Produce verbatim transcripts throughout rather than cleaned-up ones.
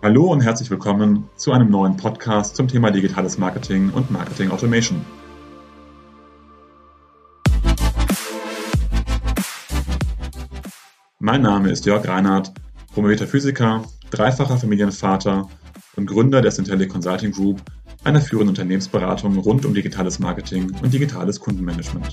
Hallo und herzlich willkommen zu einem neuen Podcast zum Thema digitales Marketing und Marketing Automation. Mein Name ist Jörg Reinhardt, promovierter Physiker, dreifacher Familienvater und Gründer der Syntellic Consulting Group, einer führenden Unternehmensberatung rund um digitales Marketing und digitales Kundenmanagement.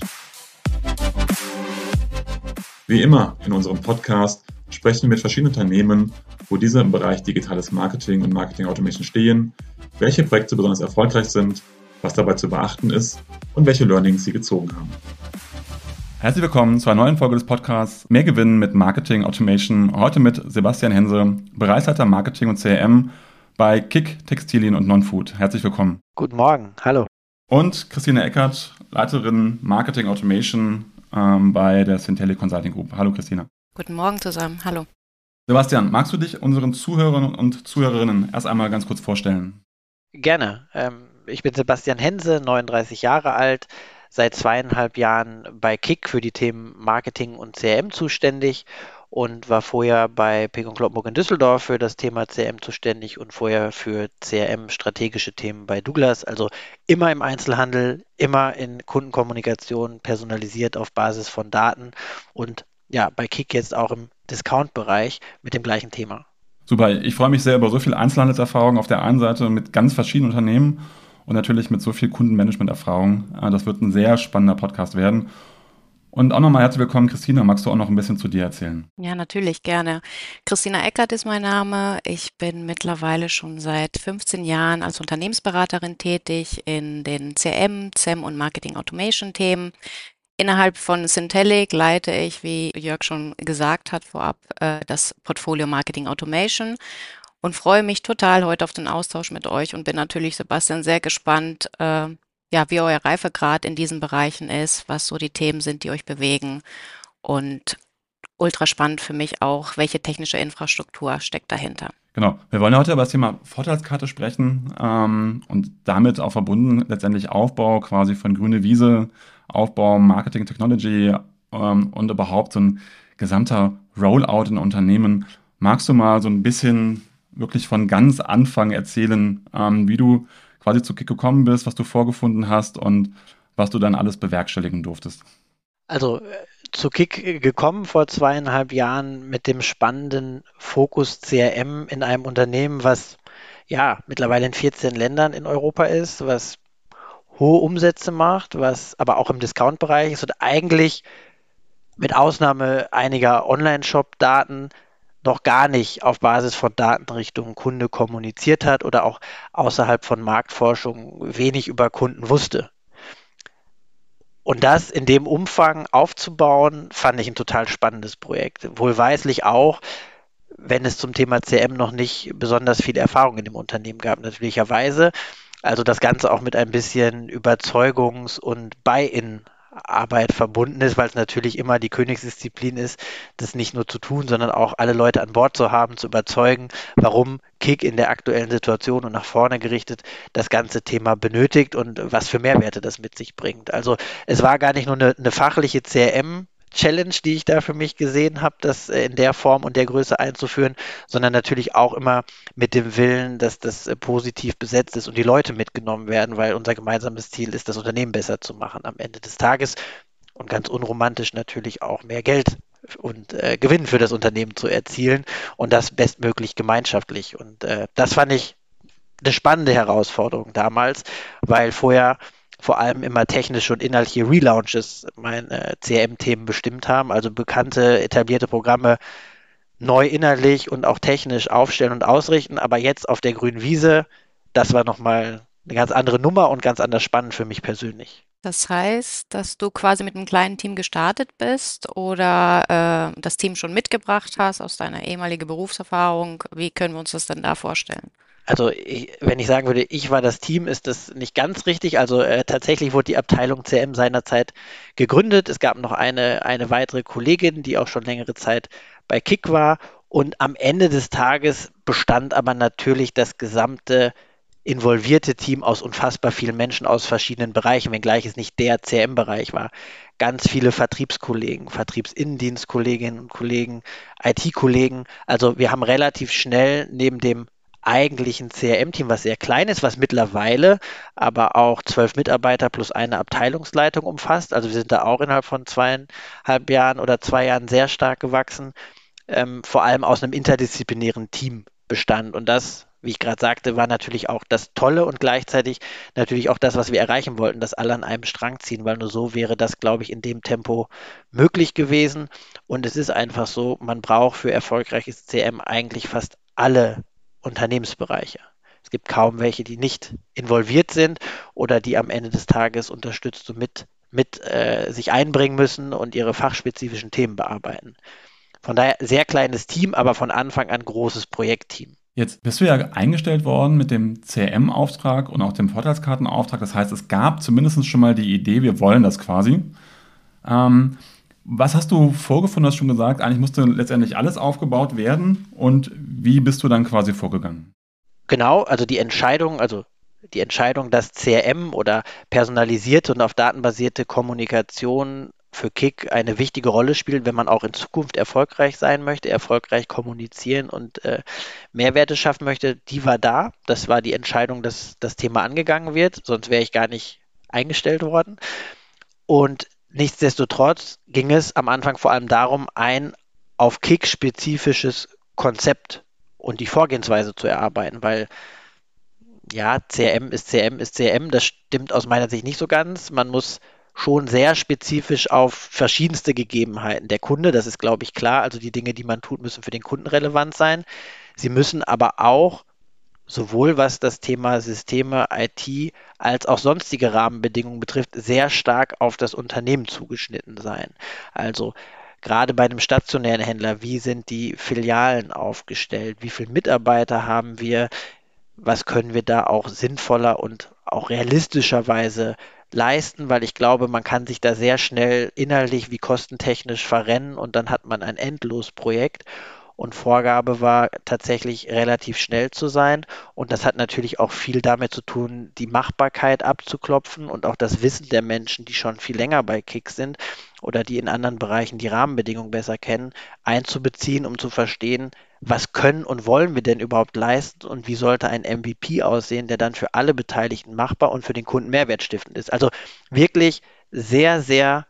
Wie immer in unserem Podcast sprechen wir mit verschiedenen Unternehmen, wo diese im Bereich digitales Marketing und Marketing Automation stehen, welche Projekte besonders erfolgreich sind, was dabei zu beachten ist und welche Learnings sie gezogen haben. Herzlich willkommen zu einer neuen Folge des Podcasts Mehr Gewinn mit Marketing Automation. Heute mit Sebastian Hense, Bereichsleiter Marketing und C R M bei Kick Textilien und Non-Food. Herzlich willkommen. Guten Morgen, hallo. Und Christine Eckert, Leiterin Marketing Automation ähm, bei der Syntellic Consulting Group. Hallo Christine. Guten Morgen zusammen, hallo. Sebastian, magst du dich unseren Zuhörern und Zuhörerinnen erst einmal ganz kurz vorstellen? Gerne. Ähm, ich bin Sebastian Hense, neununddreißig Jahre alt, seit zweieinhalb Jahren bei Kick für die Themen Marketing und C R M zuständig und war vorher bei Peek und Kloppenburg in Düsseldorf für das Thema C R M zuständig und vorher für C R M strategische Themen bei Douglas. Also immer im Einzelhandel, immer in Kundenkommunikation, personalisiert auf Basis von Daten und ja, bei Kick jetzt auch im Discount-Bereich mit dem gleichen Thema. Super, ich freue mich sehr über so viel Einzelhandelserfahrung auf der einen Seite mit ganz verschiedenen Unternehmen und natürlich mit so viel Kundenmanagement-Erfahrung. Das wird ein sehr spannender Podcast werden. Und auch nochmal herzlich willkommen, Christina. Magst du auch noch ein bisschen zu dir erzählen? Ja, natürlich, gerne. Christina Eckert ist mein Name. Ich bin mittlerweile schon seit fünfzehn Jahren als Unternehmensberaterin tätig in den C R M, C E M und Marketing Automation Themen. Innerhalb von Syntellic leite ich, wie Jörg schon gesagt hat vorab, das Portfolio Marketing Automation und freue mich total heute auf den Austausch mit euch und bin natürlich, Sebastian, sehr gespannt, äh, ja, wie euer Reifegrad in diesen Bereichen ist, was so die Themen sind, die euch bewegen und ultra spannend für mich auch, welche technische Infrastruktur steckt dahinter. Genau, wir wollen heute über das Thema Vorteilskarte sprechen ähm, und damit auch verbunden letztendlich Aufbau quasi von grüne Wiese, Aufbau Marketing Technology ähm, und überhaupt so ein gesamter Rollout in Unternehmen. Magst du mal so ein bisschen wirklich von ganz Anfang erzählen, ähm, wie du quasi zu Kick gekommen bist, was du vorgefunden hast und was du dann alles bewerkstelligen durftest? Also zu Kick gekommen vor zweieinhalb Jahren mit dem spannenden Fokus C R M in einem Unternehmen, was ja mittlerweile in vierzehn Ländern in Europa ist, was hohe Umsätze macht, was aber auch im Discount-Bereich ist und eigentlich mit Ausnahme einiger Online-Shop-Daten noch gar nicht auf Basis von Daten Richtung Kunde kommuniziert hat oder auch außerhalb von Marktforschung wenig über Kunden wusste. Und das in dem Umfang aufzubauen, fand ich ein total spannendes Projekt. Wohlweislich auch, wenn es zum Thema C R M noch nicht besonders viel Erfahrung in dem Unternehmen gab, natürlicherweise. Also das Ganze auch mit ein bisschen Überzeugungs- und Buy-in-Arbeit verbunden ist, weil es natürlich immer die Königsdisziplin ist, das nicht nur zu tun, sondern auch alle Leute an Bord zu haben, zu überzeugen, warum Kick in der aktuellen Situation und nach vorne gerichtet das ganze Thema benötigt und was für Mehrwerte das mit sich bringt. Also es war gar nicht nur eine, eine fachliche C R M- Challenge, die ich da für mich gesehen habe, das in der Form und der Größe einzuführen, sondern natürlich auch immer mit dem Willen, dass das positiv besetzt ist und die Leute mitgenommen werden, weil unser gemeinsames Ziel ist, das Unternehmen besser zu machen am Ende des Tages und ganz unromantisch natürlich auch mehr Geld und äh, Gewinn für das Unternehmen zu erzielen und das bestmöglich gemeinschaftlich. Und äh, das fand ich eine spannende Herausforderung damals, weil vorher vor allem immer technische und inhaltliche Relaunches meine C R M-Themen bestimmt haben, also bekannte, etablierte Programme neu inhaltlich und auch technisch aufstellen und ausrichten, aber jetzt auf der grünen Wiese, das war nochmal eine ganz andere Nummer und ganz anders spannend für mich persönlich. Das heißt, dass du quasi mit einem kleinen Team gestartet bist oder äh, das Team schon mitgebracht hast aus deiner ehemaligen Berufserfahrung. Wie können wir uns das denn da vorstellen? Also ich, wenn ich sagen würde, ich war das Team, ist das nicht ganz richtig. Also äh, tatsächlich wurde die Abteilung C R M seinerzeit gegründet. Es gab noch eine, eine weitere Kollegin, die auch schon längere Zeit bei Kick war. Und am Ende des Tages bestand aber natürlich das gesamte involvierte Team aus unfassbar vielen Menschen aus verschiedenen Bereichen, wenngleich es nicht der C R M-Bereich war. Ganz viele Vertriebskollegen, Vertriebsinnendienstkolleginnen und Kollegen, I T-Kollegen. Also wir haben relativ schnell neben dem eigentlich ein C R M-Team, was sehr klein ist, was mittlerweile aber auch zwölf Mitarbeiter plus eine Abteilungsleitung umfasst. Also wir sind da auch innerhalb von zweieinhalb Jahren oder zwei Jahren sehr stark gewachsen, ähm, vor allem aus einem interdisziplinären Team bestand. Und das, wie ich gerade sagte, war natürlich auch das Tolle und gleichzeitig natürlich auch das, was wir erreichen wollten, dass alle an einem Strang ziehen, weil nur so wäre das, glaube ich, in dem Tempo möglich gewesen. Und es ist einfach so, man braucht für erfolgreiches C R M eigentlich fast alle Unternehmensbereiche. Es gibt kaum welche, die nicht involviert sind oder die am Ende des Tages unterstützt und mit, mit äh, sich einbringen müssen und ihre fachspezifischen Themen bearbeiten. Von daher sehr kleines Team, aber von Anfang an großes Projektteam. Jetzt bist du ja eingestellt worden mit dem C R M-Auftrag und auch dem Vorteilskartenauftrag. Das heißt, es gab zumindest schon mal die Idee, wir wollen das quasi. Ähm, was hast du vorgefunden? Du hast schon gesagt, eigentlich musste letztendlich alles aufgebaut werden. Und wie bist du dann quasi vorgegangen? Genau, also die Entscheidung, also die Entscheidung, dass C R M oder personalisierte und auf Daten basierte Kommunikation für Kick eine wichtige Rolle spielt, wenn man auch in Zukunft erfolgreich sein möchte, erfolgreich kommunizieren und äh, Mehrwerte schaffen möchte, die war da. Das war die Entscheidung, dass das Thema angegangen wird, sonst wäre ich gar nicht eingestellt worden. Und nichtsdestotrotz ging es am Anfang vor allem darum, ein auf Kick spezifisches Konzept und die Vorgehensweise zu erarbeiten, weil ja, C R M ist C R M ist C R M, das stimmt aus meiner Sicht nicht so ganz. Man muss schon sehr spezifisch auf verschiedenste Gegebenheiten. Der Kunde, das ist, glaube ich, klar, also die Dinge, die man tut, müssen für den Kunden relevant sein. Sie müssen aber auch sowohl was das Thema Systeme, I T als auch sonstige Rahmenbedingungen betrifft, sehr stark auf das Unternehmen zugeschnitten sein. Also gerade bei einem stationären Händler, wie sind die Filialen aufgestellt? Wie viele Mitarbeiter haben wir? Was können wir da auch sinnvoller und auch realistischerweise leisten, weil ich glaube, man kann sich da sehr schnell inhaltlich wie kostentechnisch verrennen und dann hat man ein Endlosprojekt. Und Vorgabe war tatsächlich relativ schnell zu sein. Und das hat natürlich auch viel damit zu tun, die Machbarkeit abzuklopfen und auch das Wissen der Menschen, die schon viel länger bei Kick sind oder die in anderen Bereichen die Rahmenbedingungen besser kennen, einzubeziehen, um zu verstehen, was können und wollen wir denn überhaupt leisten und wie sollte ein M V P aussehen, der dann für alle Beteiligten machbar und für den Kunden mehrwertstiftend ist. Also wirklich sehr, sehr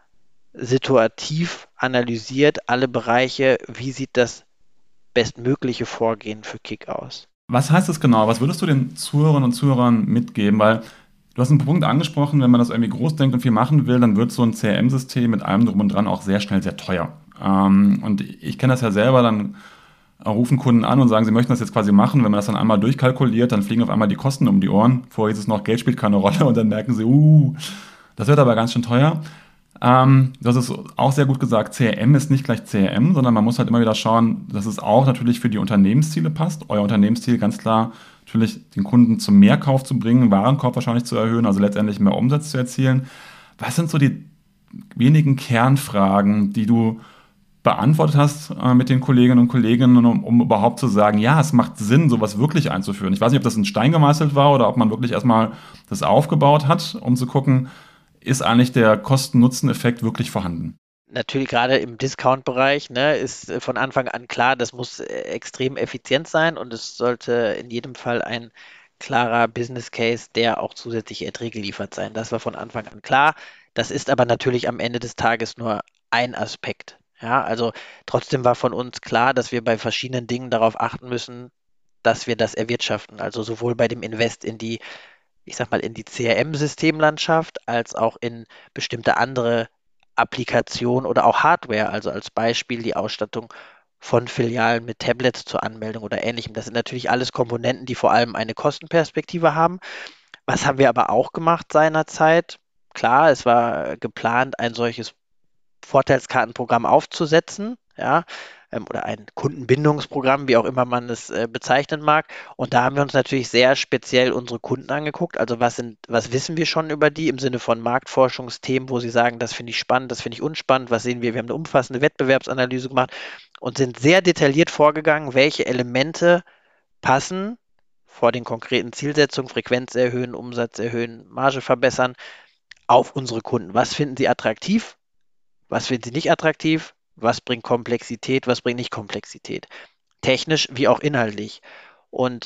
situativ analysiert, alle Bereiche, wie sieht das bestmögliche Vorgehen für Kick aus. Was heißt das genau? Was würdest du den Zuhörerinnen und Zuhörern mitgeben? Weil du hast einen Punkt angesprochen, wenn man das irgendwie groß denkt und viel machen will, dann wird so ein C R M-System mit allem drum und dran auch sehr schnell sehr teuer. Ähm, und ich kenne das ja selber, dann rufen Kunden an und sagen, sie möchten das jetzt quasi machen. Wenn man das dann einmal durchkalkuliert, dann fliegen auf einmal die Kosten um die Ohren. Vorher ist es noch, Geld spielt keine Rolle und dann merken sie, uh, das wird aber ganz schön teuer. Ähm, das ist auch sehr gut gesagt, C R M ist nicht gleich C R M, sondern man muss halt immer wieder schauen, dass es auch natürlich für die Unternehmensziele passt. Euer Unternehmensziel ganz klar, natürlich den Kunden zum Mehrkauf zu bringen, Warenkorb wahrscheinlich zu erhöhen, also letztendlich mehr Umsatz zu erzielen. Was sind so die wenigen Kernfragen, die du beantwortet hast äh, mit den Kolleginnen und Kollegen, um, um überhaupt zu sagen, ja, es macht Sinn, sowas wirklich einzuführen. Ich weiß nicht, ob das in Stein gemeißelt war oder ob man wirklich erstmal das aufgebaut hat, um zu gucken, ist eigentlich der Kosten-Nutzen-Effekt wirklich vorhanden? Natürlich gerade im Discount-Bereich, ne, ist von Anfang an klar, das muss extrem effizient sein und es sollte in jedem Fall ein klarer Business Case, der auch zusätzliche Erträge liefert sein. Das war von Anfang an klar. Das ist aber natürlich am Ende des Tages nur ein Aspekt. Ja, also trotzdem war von uns klar, dass wir bei verschiedenen Dingen darauf achten müssen, dass wir das erwirtschaften. Also sowohl bei dem Invest in die, ich sag mal, in die C R M-Systemlandschaft, als auch in bestimmte andere Applikationen oder auch Hardware, also als Beispiel die Ausstattung von Filialen mit Tablets zur Anmeldung oder ähnlichem. Das sind natürlich alles Komponenten, die vor allem eine Kostenperspektive haben. Was haben wir aber auch gemacht seinerzeit? Klar, es war geplant, ein solches Vorteilskartenprogramm aufzusetzen, ja, ähm, oder ein Kundenbindungsprogramm, wie auch immer man es äh, bezeichnen mag. Und da haben wir uns natürlich sehr speziell unsere Kunden angeguckt. Also was sind, was wissen wir schon über die im Sinne von Marktforschungsthemen, wo sie sagen, das finde ich spannend, das finde ich unspannend, was sehen wir? Wir haben eine umfassende Wettbewerbsanalyse gemacht und sind sehr detailliert vorgegangen, welche Elemente passen vor den konkreten Zielsetzungen, Frequenz erhöhen, Umsatz erhöhen, Marge verbessern, auf unsere Kunden. Was finden sie attraktiv? Was finden sie nicht attraktiv? Was bringt Komplexität? Was bringt nicht Komplexität? Technisch wie auch inhaltlich. Und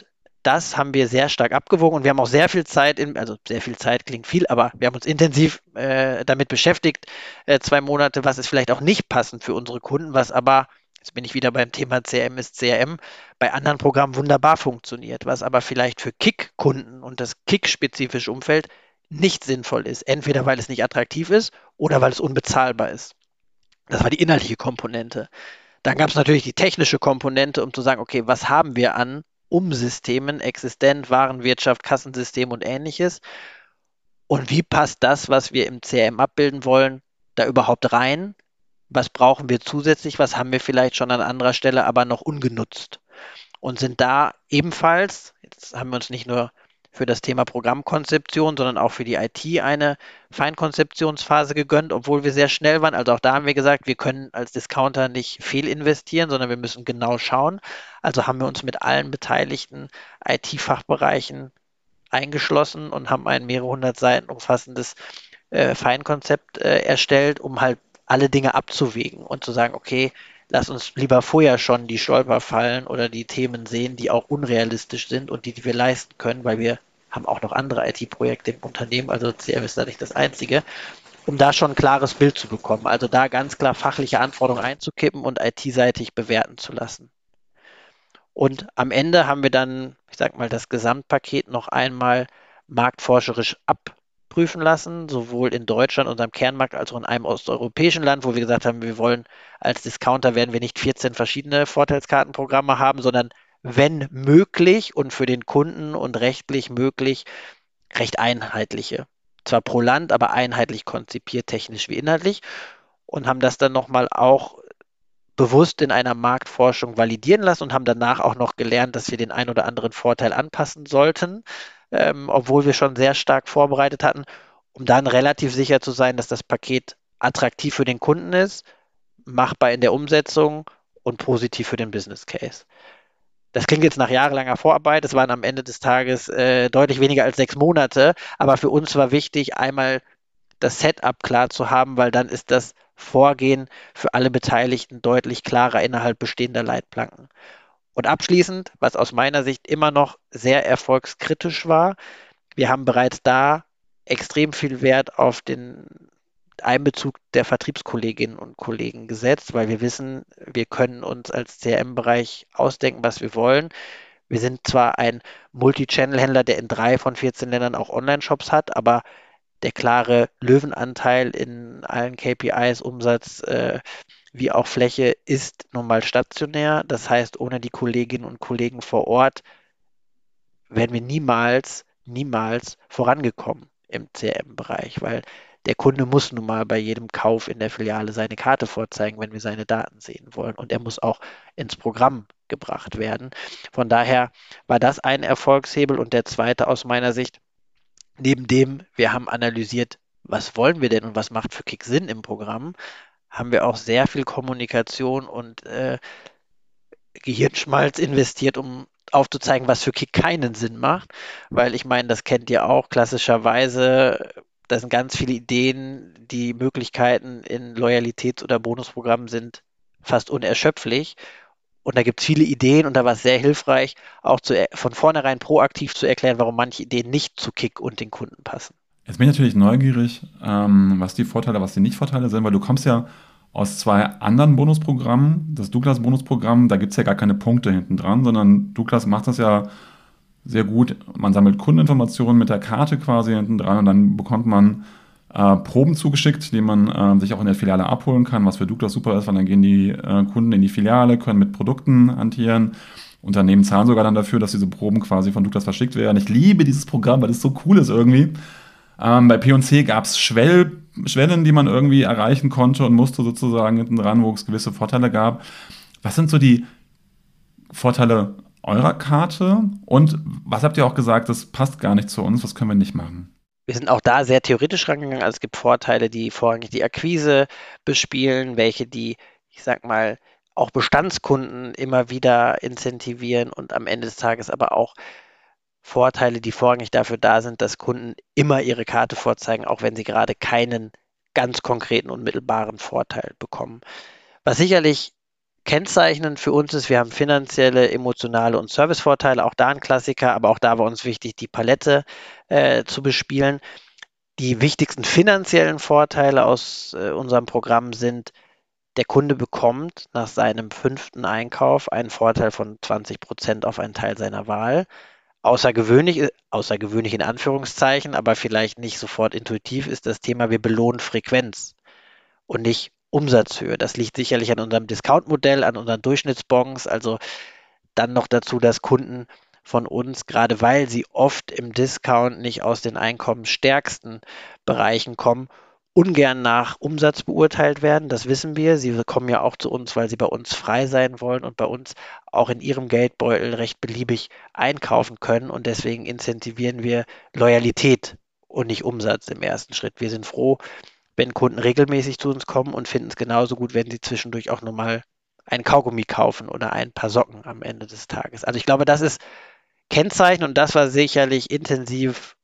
das haben wir sehr stark abgewogen und wir haben auch sehr viel Zeit, in, also sehr viel Zeit klingt viel, aber wir haben uns intensiv äh, damit beschäftigt, äh, zwei Monate, was ist vielleicht auch nicht passend für unsere Kunden, was aber, jetzt bin ich wieder beim Thema C R M, ist C R M, bei anderen Programmen wunderbar funktioniert, was aber vielleicht für Kick-Kunden und das Kick-spezifische Umfeld nicht sinnvoll ist. Entweder weil es nicht attraktiv ist oder weil es unbezahlbar ist. Das war die inhaltliche Komponente. Dann gab es natürlich die technische Komponente, um zu sagen, okay, was haben wir an Umsystemen, Existent, Warenwirtschaft, Kassensystem und ähnliches? Und wie passt das, was wir im C R M abbilden wollen, da überhaupt rein? Was brauchen wir zusätzlich? Was haben wir vielleicht schon an anderer Stelle aber noch ungenutzt? Und sind da ebenfalls, jetzt haben wir uns nicht nur für das Thema Programmkonzeption, sondern auch für die I T eine Feinkonzeptionsphase gegönnt, obwohl wir sehr schnell waren. Also auch da haben wir gesagt, wir können als Discounter nicht fehlinvestieren, sondern wir müssen genau schauen. Also haben wir uns mit allen beteiligten I T-Fachbereichen eingeschlossen und haben ein mehrere hundert Seiten umfassendes äh, Feinkonzept äh, erstellt, um halt alle Dinge abzuwägen und zu sagen, okay, lass uns lieber vorher schon die Stolperfallen oder die Themen sehen, die auch unrealistisch sind und die, die wir leisten können, weil wir haben auch noch andere I T-Projekte im Unternehmen, also C R M ist da nicht das einzige, um da schon ein klares Bild zu bekommen. Also da ganz klar fachliche Anforderungen einzukippen und I T-seitig bewerten zu lassen. Und am Ende haben wir dann, ich sag mal, das Gesamtpaket noch einmal marktforscherisch abprüfen lassen, sowohl in Deutschland, unserem Kernmarkt, als auch in einem osteuropäischen Land, wo wir gesagt haben, wir wollen als Discounter werden wir nicht vierzehn verschiedene Vorteilskartenprogramme haben, sondern wenn möglich und für den Kunden und rechtlich möglich recht einheitliche. Zwar pro Land, aber einheitlich konzipiert, technisch wie inhaltlich, und haben das dann nochmal auch bewusst in einer Marktforschung validieren lassen und haben danach auch noch gelernt, dass wir den ein oder anderen Vorteil anpassen sollten, ähm, obwohl wir schon sehr stark vorbereitet hatten, um dann relativ sicher zu sein, dass das Paket attraktiv für den Kunden ist, machbar in der Umsetzung und positiv für den Business Case. Das klingt jetzt nach jahrelanger Vorarbeit, es waren am Ende des Tages äh, deutlich weniger als sechs Monate, aber für uns war wichtig, einmal das Setup klar zu haben, weil dann ist das Vorgehen für alle Beteiligten deutlich klarer innerhalb bestehender Leitplanken. Und abschließend, was aus meiner Sicht immer noch sehr erfolgskritisch war, wir haben bereits da extrem viel Wert auf den Einbezug der Vertriebskolleginnen und Kollegen gesetzt, weil wir wissen, wir können uns als C R M-Bereich ausdenken, was wir wollen. Wir sind zwar ein Multi-Channel-Händler, der in drei von vierzehn Ländern auch Online-Shops hat, aber der klare Löwenanteil in allen K P Is, Umsatz äh, wie auch Fläche, ist nun mal stationär. Das heißt, ohne die Kolleginnen und Kollegen vor Ort wären wir niemals, niemals vorangekommen im C R M-Bereich, weil der Kunde muss nun mal bei jedem Kauf in der Filiale seine Karte vorzeigen, wenn wir seine Daten sehen wollen. Und er muss auch ins Programm gebracht werden. Von daher war das ein Erfolgshebel. Und der zweite aus meiner Sicht, neben dem, wir haben analysiert, was wollen wir denn und was macht für Kick Sinn im Programm, haben wir auch sehr viel Kommunikation und äh, Gehirnschmalz investiert, um aufzuzeigen, was für Kick keinen Sinn macht. Weil ich meine, das kennt ihr auch klassischerweise, da sind ganz viele Ideen, die Möglichkeiten in Loyalitäts- oder Bonusprogrammen sind fast unerschöpflich. Und da gibt es viele Ideen und da war es sehr hilfreich, auch zu, von vornherein proaktiv zu erklären, warum manche Ideen nicht zu Kick und den Kunden passen. Jetzt bin ich natürlich neugierig, ähm, was die Vorteile, was die Nicht-Vorteile sind, weil du kommst ja aus zwei anderen Bonusprogrammen. Das Douglas-Bonusprogramm, da gibt es ja gar keine Punkte hinten dran, sondern Douglas macht das ja sehr gut. Man sammelt Kundeninformationen mit der Karte quasi hinten dran und dann bekommt man äh, Proben zugeschickt, die man äh, sich auch in der Filiale abholen kann, was für Douglas super ist, weil dann gehen die äh, Kunden in die Filiale, können mit Produkten hantieren. Unternehmen zahlen sogar dann dafür, dass diese Proben quasi von Douglas verschickt werden. Ich liebe dieses Programm, weil es so cool ist irgendwie. Ähm, bei P und C gab es Schwell, Schwellen, die man irgendwie erreichen konnte und musste sozusagen hinten dran, wo es gewisse Vorteile gab. Was sind so die Vorteile eurer Karte? Und was habt ihr auch gesagt, das passt gar nicht zu uns, was können wir nicht machen? Wir sind auch da sehr theoretisch rangegangen. Also es gibt Vorteile, die vorrangig die Akquise bespielen, welche die, ich sag mal, auch Bestandskunden immer wieder incentivieren und am Ende des Tages aber auch Vorteile, die vorrangig dafür da sind, dass Kunden immer ihre Karte vorzeigen, auch wenn sie gerade keinen ganz konkreten, unmittelbaren Vorteil bekommen. Was sicherlich Kennzeichnend für uns ist, wir haben finanzielle, emotionale und Servicevorteile, auch da ein Klassiker, aber auch da war uns wichtig, die Palette äh, zu bespielen. Die wichtigsten finanziellen Vorteile aus äh, unserem Programm sind: Der Kunde bekommt nach seinem fünften Einkauf einen Vorteil von zwanzig Prozent auf einen Teil seiner Wahl. Außergewöhnlich, äh, außergewöhnlich in Anführungszeichen, aber vielleicht nicht sofort intuitiv, ist das Thema, wir belohnen Frequenz und nicht Umsatzhöhe. Das liegt sicherlich an unserem Discount-Modell, an unseren Durchschnittsbons. Also dann noch dazu, dass Kunden von uns, gerade weil sie oft im Discount nicht aus den einkommensstärksten Bereichen kommen, ungern nach Umsatz beurteilt werden. Das wissen wir. Sie kommen ja auch zu uns, weil sie bei uns frei sein wollen und bei uns auch in ihrem Geldbeutel recht beliebig einkaufen können. Und deswegen incentivieren wir Loyalität und nicht Umsatz im ersten Schritt. Wir sind froh, wenn Kunden regelmäßig zu uns kommen, und finden es genauso gut, wenn sie zwischendurch auch nur mal ein Kaugummi kaufen oder ein paar Socken am Ende des Tages. Also ich glaube, das ist Kennzeichen, und das war sicherlich intensiv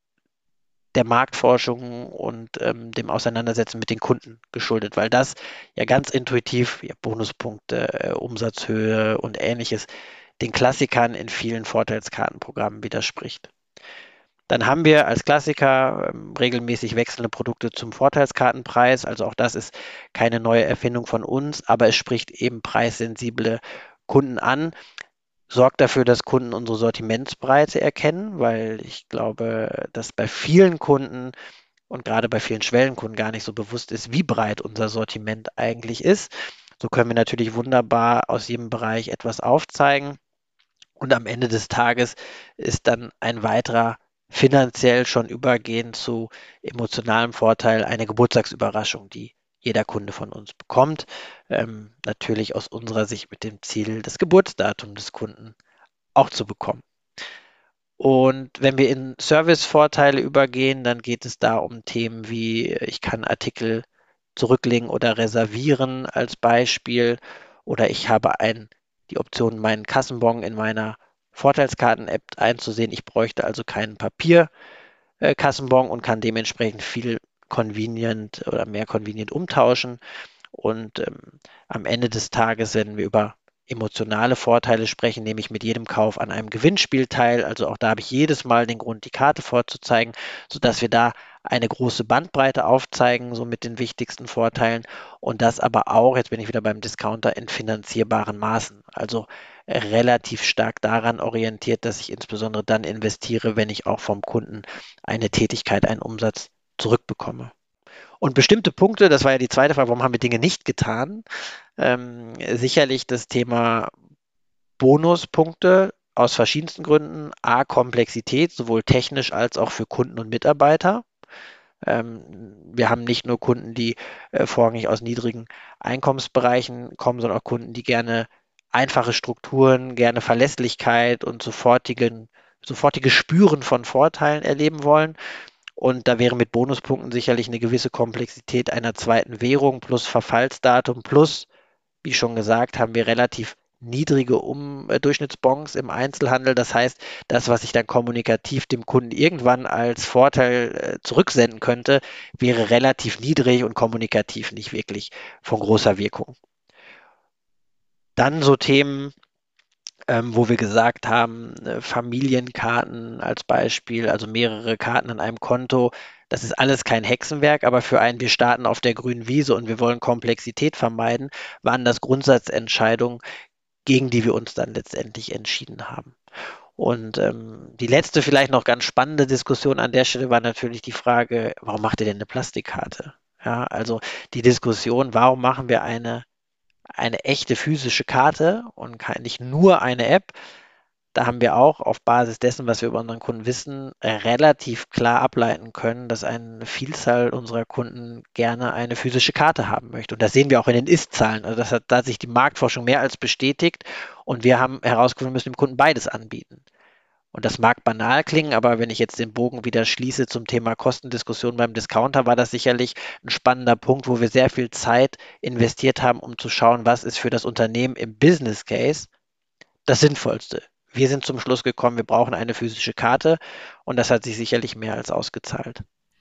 der Marktforschung und ähm, dem Auseinandersetzen mit den Kunden geschuldet, weil das ja ganz intuitiv, ja, Bonuspunkte, äh, Umsatzhöhe und ähnliches, den Klassikern in vielen Vorteilskartenprogrammen widerspricht. Dann haben wir als Klassiker ähm, regelmäßig wechselnde Produkte zum Vorteilskartenpreis. Also auch das ist keine neue Erfindung von uns, aber es spricht eben preissensible Kunden an, sorgt dafür, dass Kunden unsere Sortimentsbreite erkennen, weil ich glaube, dass bei vielen Kunden und gerade bei vielen Schwellenkunden gar nicht so bewusst ist, wie breit unser Sortiment eigentlich ist. So können wir natürlich wunderbar aus jedem Bereich etwas aufzeigen. Und am Ende des Tages ist dann ein weiterer finanziell schon übergehend zu emotionalem Vorteil eine Geburtstagsüberraschung, die jeder Kunde von uns bekommt. Ähm, natürlich aus unserer Sicht mit dem Ziel, das Geburtsdatum des Kunden auch zu bekommen. Und wenn wir in Servicevorteile übergehen, dann geht es da um Themen wie, ich kann Artikel zurücklegen oder reservieren als Beispiel, oder ich habe ein, die Option, meinen Kassenbon in meiner Vorteilskarten-App einzusehen. Ich bräuchte also keinen Papierkassenbon und kann dementsprechend viel convenient oder mehr convenient umtauschen. Und ähm, am Ende des Tages, wenn wir über emotionale Vorteile sprechen, nehme ich mit jedem Kauf an einem Gewinnspiel teil. Also auch da habe ich jedes Mal den Grund, die Karte vorzuzeigen, sodass wir da eine große Bandbreite aufzeigen, so mit den wichtigsten Vorteilen, und das aber auch, jetzt bin ich wieder beim Discounter, in finanzierbaren Maßen. Also relativ stark daran orientiert, dass ich insbesondere dann investiere, wenn ich auch vom Kunden eine Tätigkeit, einen Umsatz zurückbekomme. Und bestimmte Punkte, das war ja die zweite Frage, warum haben wir Dinge nicht getan? Ähm, sicherlich das Thema Bonuspunkte aus verschiedensten Gründen. A, Komplexität, sowohl technisch als auch für Kunden und Mitarbeiter. Ähm, wir haben nicht nur Kunden, die äh, vorrangig aus niedrigen Einkommensbereichen kommen, sondern auch Kunden, die gerne einfache Strukturen, gerne Verlässlichkeit und sofortigen, sofortige Spüren von Vorteilen erleben wollen. Und da wäre mit Bonuspunkten sicherlich eine gewisse Komplexität einer zweiten Währung plus Verfallsdatum plus, wie schon gesagt, haben wir relativ niedrige um äh, Durchschnittsbons im Einzelhandel. Das heißt, das, was ich dann kommunikativ dem Kunden irgendwann als Vorteil äh, zurücksenden könnte, wäre relativ niedrig und kommunikativ nicht wirklich von großer Wirkung. Dann so Themen, ähm, wo wir gesagt haben, äh, Familienkarten als Beispiel, also mehrere Karten an einem Konto. Das ist alles kein Hexenwerk, aber für einen, wir starten auf der grünen Wiese und wir wollen Komplexität vermeiden, waren das Grundsatzentscheidungen, gegen die wir uns dann letztendlich entschieden haben. Und ähm, die letzte, vielleicht noch ganz spannende Diskussion an der Stelle war natürlich die Frage, warum macht ihr denn eine Plastikkarte? Ja, also die Diskussion, warum machen wir eine eine echte physische Karte und nicht nur eine App. Da haben wir auch auf Basis dessen, was wir über unseren Kunden wissen, relativ klar ableiten können, dass eine Vielzahl unserer Kunden gerne eine physische Karte haben möchte. Und das sehen wir auch in den Ist-Zahlen. Also das hat, da hat sich die Marktforschung mehr als bestätigt, und wir haben herausgefunden, wir müssen dem Kunden beides anbieten. Und das mag banal klingen, aber wenn ich jetzt den Bogen wieder schließe zum Thema Kostendiskussion beim Discounter, war das sicherlich ein spannender Punkt, wo wir sehr viel Zeit investiert haben, um zu schauen, was ist für das Unternehmen im Business Case das Sinnvollste. Wir sind zum Schluss gekommen, wir brauchen eine physische Karte, und das hat sich sicherlich mehr als ausgezahlt.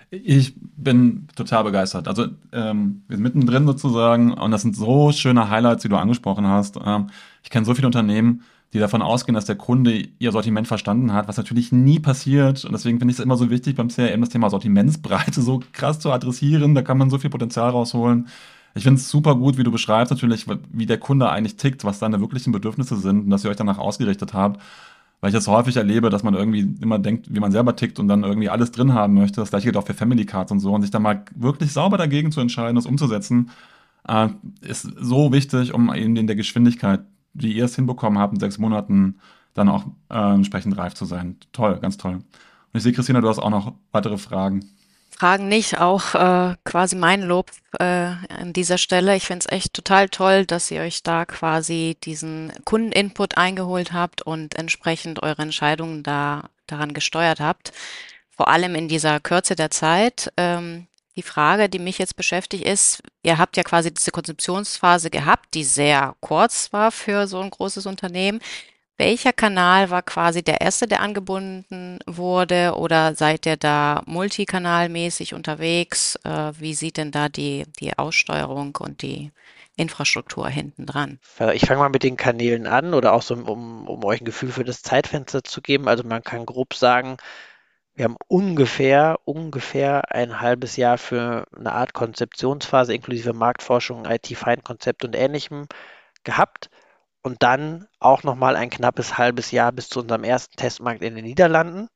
Ich bin total begeistert. Also ähm, wir sind mittendrin sozusagen und das sind so schöne Highlights, die du angesprochen hast. Ähm, ich kenne so viele Unternehmen, die davon ausgehen, dass der Kunde ihr Sortiment verstanden hat, was natürlich nie passiert. Und deswegen finde ich es immer so wichtig, beim C R M das Thema Sortimentsbreite so krass zu adressieren. Da kann man so viel Potenzial rausholen. Ich finde es super gut, wie du beschreibst natürlich, wie der Kunde eigentlich tickt, was seine wirklichen Bedürfnisse sind und dass ihr euch danach ausgerichtet habt. Weil ich das häufig erlebe, dass man irgendwie immer denkt, wie man selber tickt und dann irgendwie alles drin haben möchte. Das gleiche gilt auch für Family Cards und so. Und sich dann mal wirklich sauber dagegen zu entscheiden, das umzusetzen, äh, ist so wichtig, um eben in der Geschwindigkeit, wie ihr es hinbekommen habt, in sechs Monaten dann auch äh, entsprechend reif zu sein. Toll, ganz toll. Und ich sehe, Christina, du hast auch noch weitere Fragen. Fragen nicht, auch äh, quasi mein Lob äh, an dieser Stelle. Ich finde es echt total toll, dass ihr euch da quasi diesen Kundeninput eingeholt habt und entsprechend eure Entscheidungen da daran gesteuert habt. Vor allem in dieser Kürze der Zeit. Ähm, die Frage, die mich jetzt beschäftigt, ist, ihr habt ja quasi diese Konzeptionsphase gehabt, die sehr kurz war für so ein großes Unternehmen. Welcher Kanal war quasi der erste, der angebunden wurde, oder seid ihr da multikanalmäßig unterwegs? Äh, wie sieht denn da die, die Aussteuerung und die Infrastruktur hinten dran? Äh, Ich fange mal mit den Kanälen an oder auch so, um, um euch ein Gefühl für das Zeitfenster zu geben. Also man kann grob sagen, wir haben ungefähr, ungefähr ein halbes Jahr für eine Art Konzeptionsphase inklusive Marktforschung, I T-Feinkonzept und Ähnlichem gehabt und dann auch nochmal ein knappes halbes Jahr bis zu unserem ersten Testmarkt in den Niederlanden,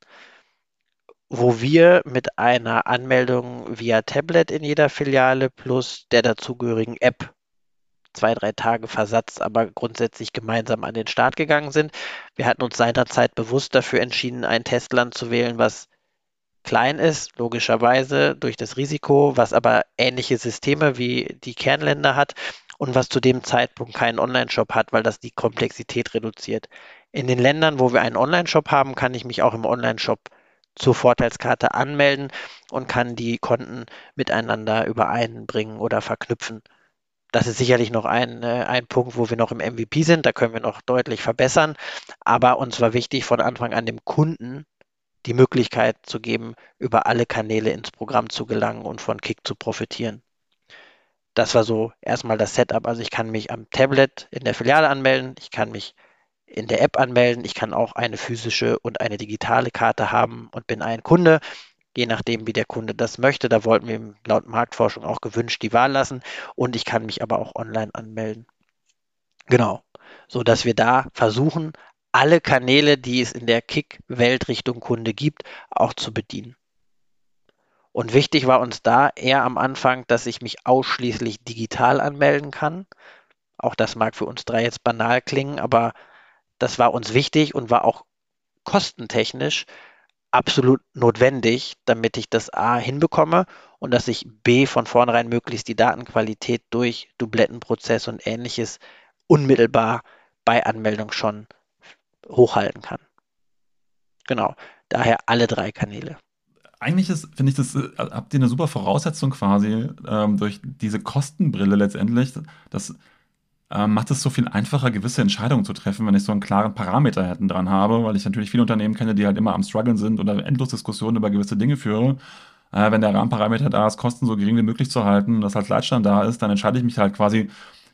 wo wir mit einer Anmeldung via Tablet in jeder Filiale plus der dazugehörigen App zwei, drei Tage Versatz, aber grundsätzlich gemeinsam an den Start gegangen sind. Wir hatten uns seinerzeit bewusst dafür entschieden, ein Testland zu wählen, was klein ist, logischerweise durch das Risiko, was aber ähnliche Systeme wie die Kernländer hat und was zu dem Zeitpunkt keinen Online-Shop hat, weil das die Komplexität reduziert. In den Ländern, wo wir einen Online-Shop haben, kann ich mich auch im Online-Shop zur Vorteilskarte anmelden und kann die Konten miteinander übereinbringen oder verknüpfen. Das ist sicherlich noch ein, äh, ein Punkt, wo wir noch im M V P sind. Da können wir noch deutlich verbessern. Aber uns war wichtig, von Anfang an dem Kunden die Möglichkeit zu geben, über alle Kanäle ins Programm zu gelangen und von Kick zu profitieren. Das war so erstmal das Setup. Also ich kann mich am Tablet in der Filiale anmelden, ich kann mich in der App anmelden, ich kann auch eine physische und eine digitale Karte haben und bin ein Kunde, je nachdem, wie der Kunde das möchte. Da wollten wir ihm laut Marktforschung auch gewünscht die Wahl lassen und ich kann mich aber auch online anmelden. Genau, so dass wir da versuchen, alle Kanäle, die es in der Kick-Welt Richtung Kunde gibt, auch zu bedienen. Und wichtig war uns da eher am Anfang, dass ich mich ausschließlich digital anmelden kann. Auch das mag für uns drei jetzt banal klingen, aber das war uns wichtig und war auch kostentechnisch absolut notwendig, damit ich das A hinbekomme und dass ich B von vornherein möglichst die Datenqualität durch Dublettenprozess und ähnliches unmittelbar bei Anmeldung schon hochhalten kann. Genau, daher alle drei Kanäle. Eigentlich ist, finde ich, das, äh, habt ihr eine super Voraussetzung quasi ähm, durch diese Kostenbrille letztendlich. Das ähm, macht es so viel einfacher, gewisse Entscheidungen zu treffen, wenn ich so einen klaren Parameter hinten dran habe, weil ich natürlich viele Unternehmen kenne, die halt immer am Struggeln sind oder endlos Diskussionen über gewisse Dinge führe. Äh, wenn der Rahmenparameter da ist, Kosten so gering wie möglich zu halten, dass halt Leitstand da ist, dann entscheide ich mich halt quasi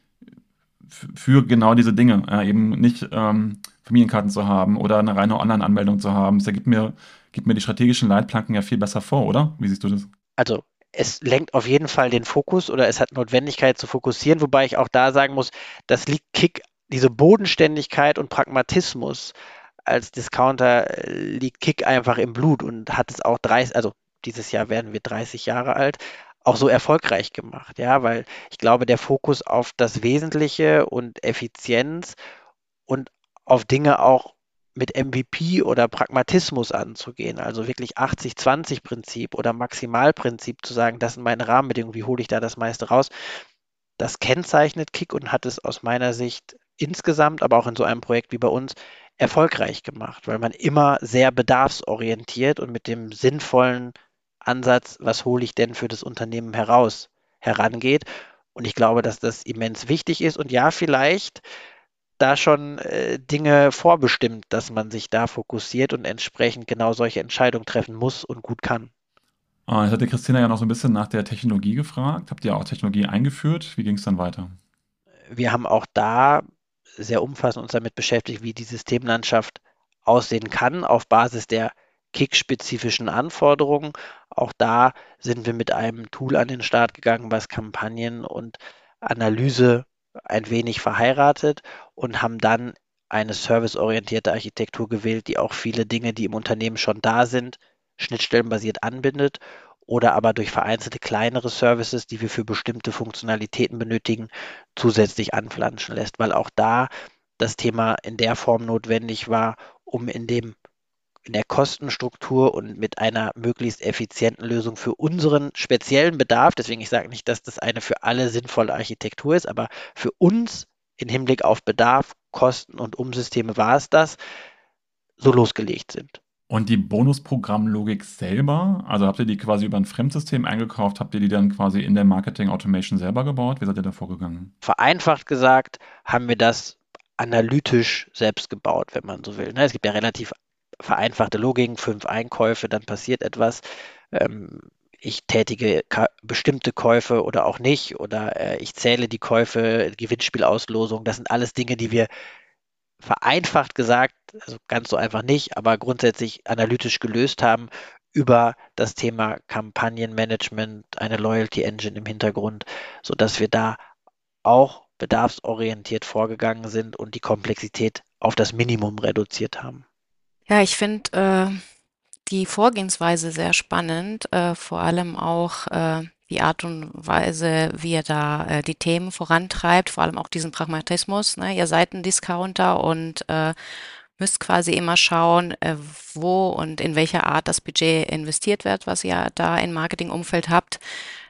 f- für genau diese Dinge. Äh, eben nicht ähm, Familienkarten zu haben oder eine reine Online-Anmeldung zu haben. Das ergibt mir, gibt mir die strategischen Leitplanken ja viel besser vor, oder? Wie siehst du das? Also es lenkt auf jeden Fall den Fokus oder es hat Notwendigkeit zu fokussieren, wobei ich auch da sagen muss, das liegt Kick, diese Bodenständigkeit und Pragmatismus als Discounter äh, liegt Kick einfach im Blut und hat es auch dreißig, also dieses Jahr werden wir dreißig Jahre alt, auch so erfolgreich gemacht, ja, weil ich glaube, der Fokus auf das Wesentliche und Effizienz und auf Dinge auch mit M V P oder Pragmatismus anzugehen, also wirklich achtzig zwanzig Prinzip oder Maximalprinzip zu sagen, das sind meine Rahmenbedingungen, wie hole ich da das meiste raus, das kennzeichnet Kick und hat es aus meiner Sicht insgesamt, aber auch in so einem Projekt wie bei uns, erfolgreich gemacht, weil man immer sehr bedarfsorientiert und mit dem sinnvollen Ansatz, was hole ich denn für das Unternehmen heraus, herangeht. Und ich glaube, dass das immens wichtig ist. Und ja, vielleicht da schon äh, Dinge vorbestimmt, dass man sich da fokussiert und entsprechend genau solche Entscheidungen treffen muss und gut kann. Äh, Jetzt hat die Christina ja noch so ein bisschen nach der Technologie gefragt. Habt ihr auch Technologie eingeführt? Wie ging es dann weiter? Wir haben auch da sehr umfassend uns damit beschäftigt, wie die Systemlandschaft aussehen kann auf Basis der Kick-spezifischen Anforderungen. Auch da sind wir mit einem Tool an den Start gegangen, was Kampagnen und Analyse ein wenig verheiratet und haben dann eine serviceorientierte Architektur gewählt, die auch viele Dinge, die im Unternehmen schon da sind, schnittstellenbasiert anbindet oder aber durch vereinzelte kleinere Services, die wir für bestimmte Funktionalitäten benötigen, zusätzlich anflanschen lässt, weil auch da das Thema in der Form notwendig war, um in dem in der Kostenstruktur und mit einer möglichst effizienten Lösung für unseren speziellen Bedarf, deswegen ich sage nicht, dass das eine für alle sinnvolle Architektur ist, aber für uns im Hinblick auf Bedarf, Kosten und Umsysteme war es das, so losgelegt sind. Und die Bonusprogrammlogik selber, also habt ihr die quasi über ein Fremdsystem eingekauft, habt ihr die dann quasi in der Marketing Automation selber gebaut? Wie seid ihr da vorgegangen? Vereinfacht gesagt haben wir das analytisch selbst gebaut, wenn man so will. Ne? Es gibt ja relativ vereinfachte Logiken, fünf Einkäufe, dann passiert etwas. Ähm, ich tätige ka- bestimmte Käufe oder auch nicht, oder äh, ich zähle die Käufe, Gewinnspielauslosung. Das sind alles Dinge, die wir vereinfacht gesagt, also ganz so einfach nicht, aber grundsätzlich analytisch gelöst haben über das Thema Kampagnenmanagement, eine Loyalty Engine im Hintergrund, sodass wir da auch bedarfsorientiert vorgegangen sind und die Komplexität auf das Minimum reduziert haben. Ja, ich finde äh, die Vorgehensweise sehr spannend, äh, vor allem auch äh, die Art und Weise, wie ihr da äh, die Themen vorantreibt, vor allem auch diesen Pragmatismus. Ne? Ihr seid ein Discounter und äh, müsst quasi immer schauen, äh, wo und in welcher Art das Budget investiert wird, was ihr da im Marketingumfeld habt.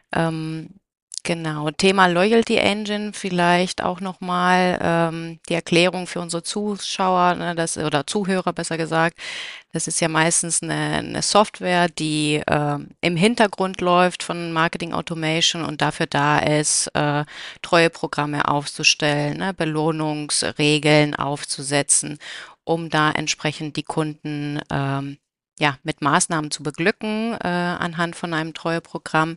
Ähm, genau, Thema Loyalty Engine vielleicht auch nochmal ähm, die Erklärung für unsere Zuschauer, ne, das, oder Zuhörer besser gesagt. Das ist ja meistens eine, eine Software, die äh, im Hintergrund läuft von Marketing Automation und dafür da ist, äh, Treueprogramme aufzustellen, ne, Belohnungsregeln aufzusetzen, um da entsprechend die Kunden ähm, ja, mit Maßnahmen zu beglücken äh, anhand von einem Treueprogramm.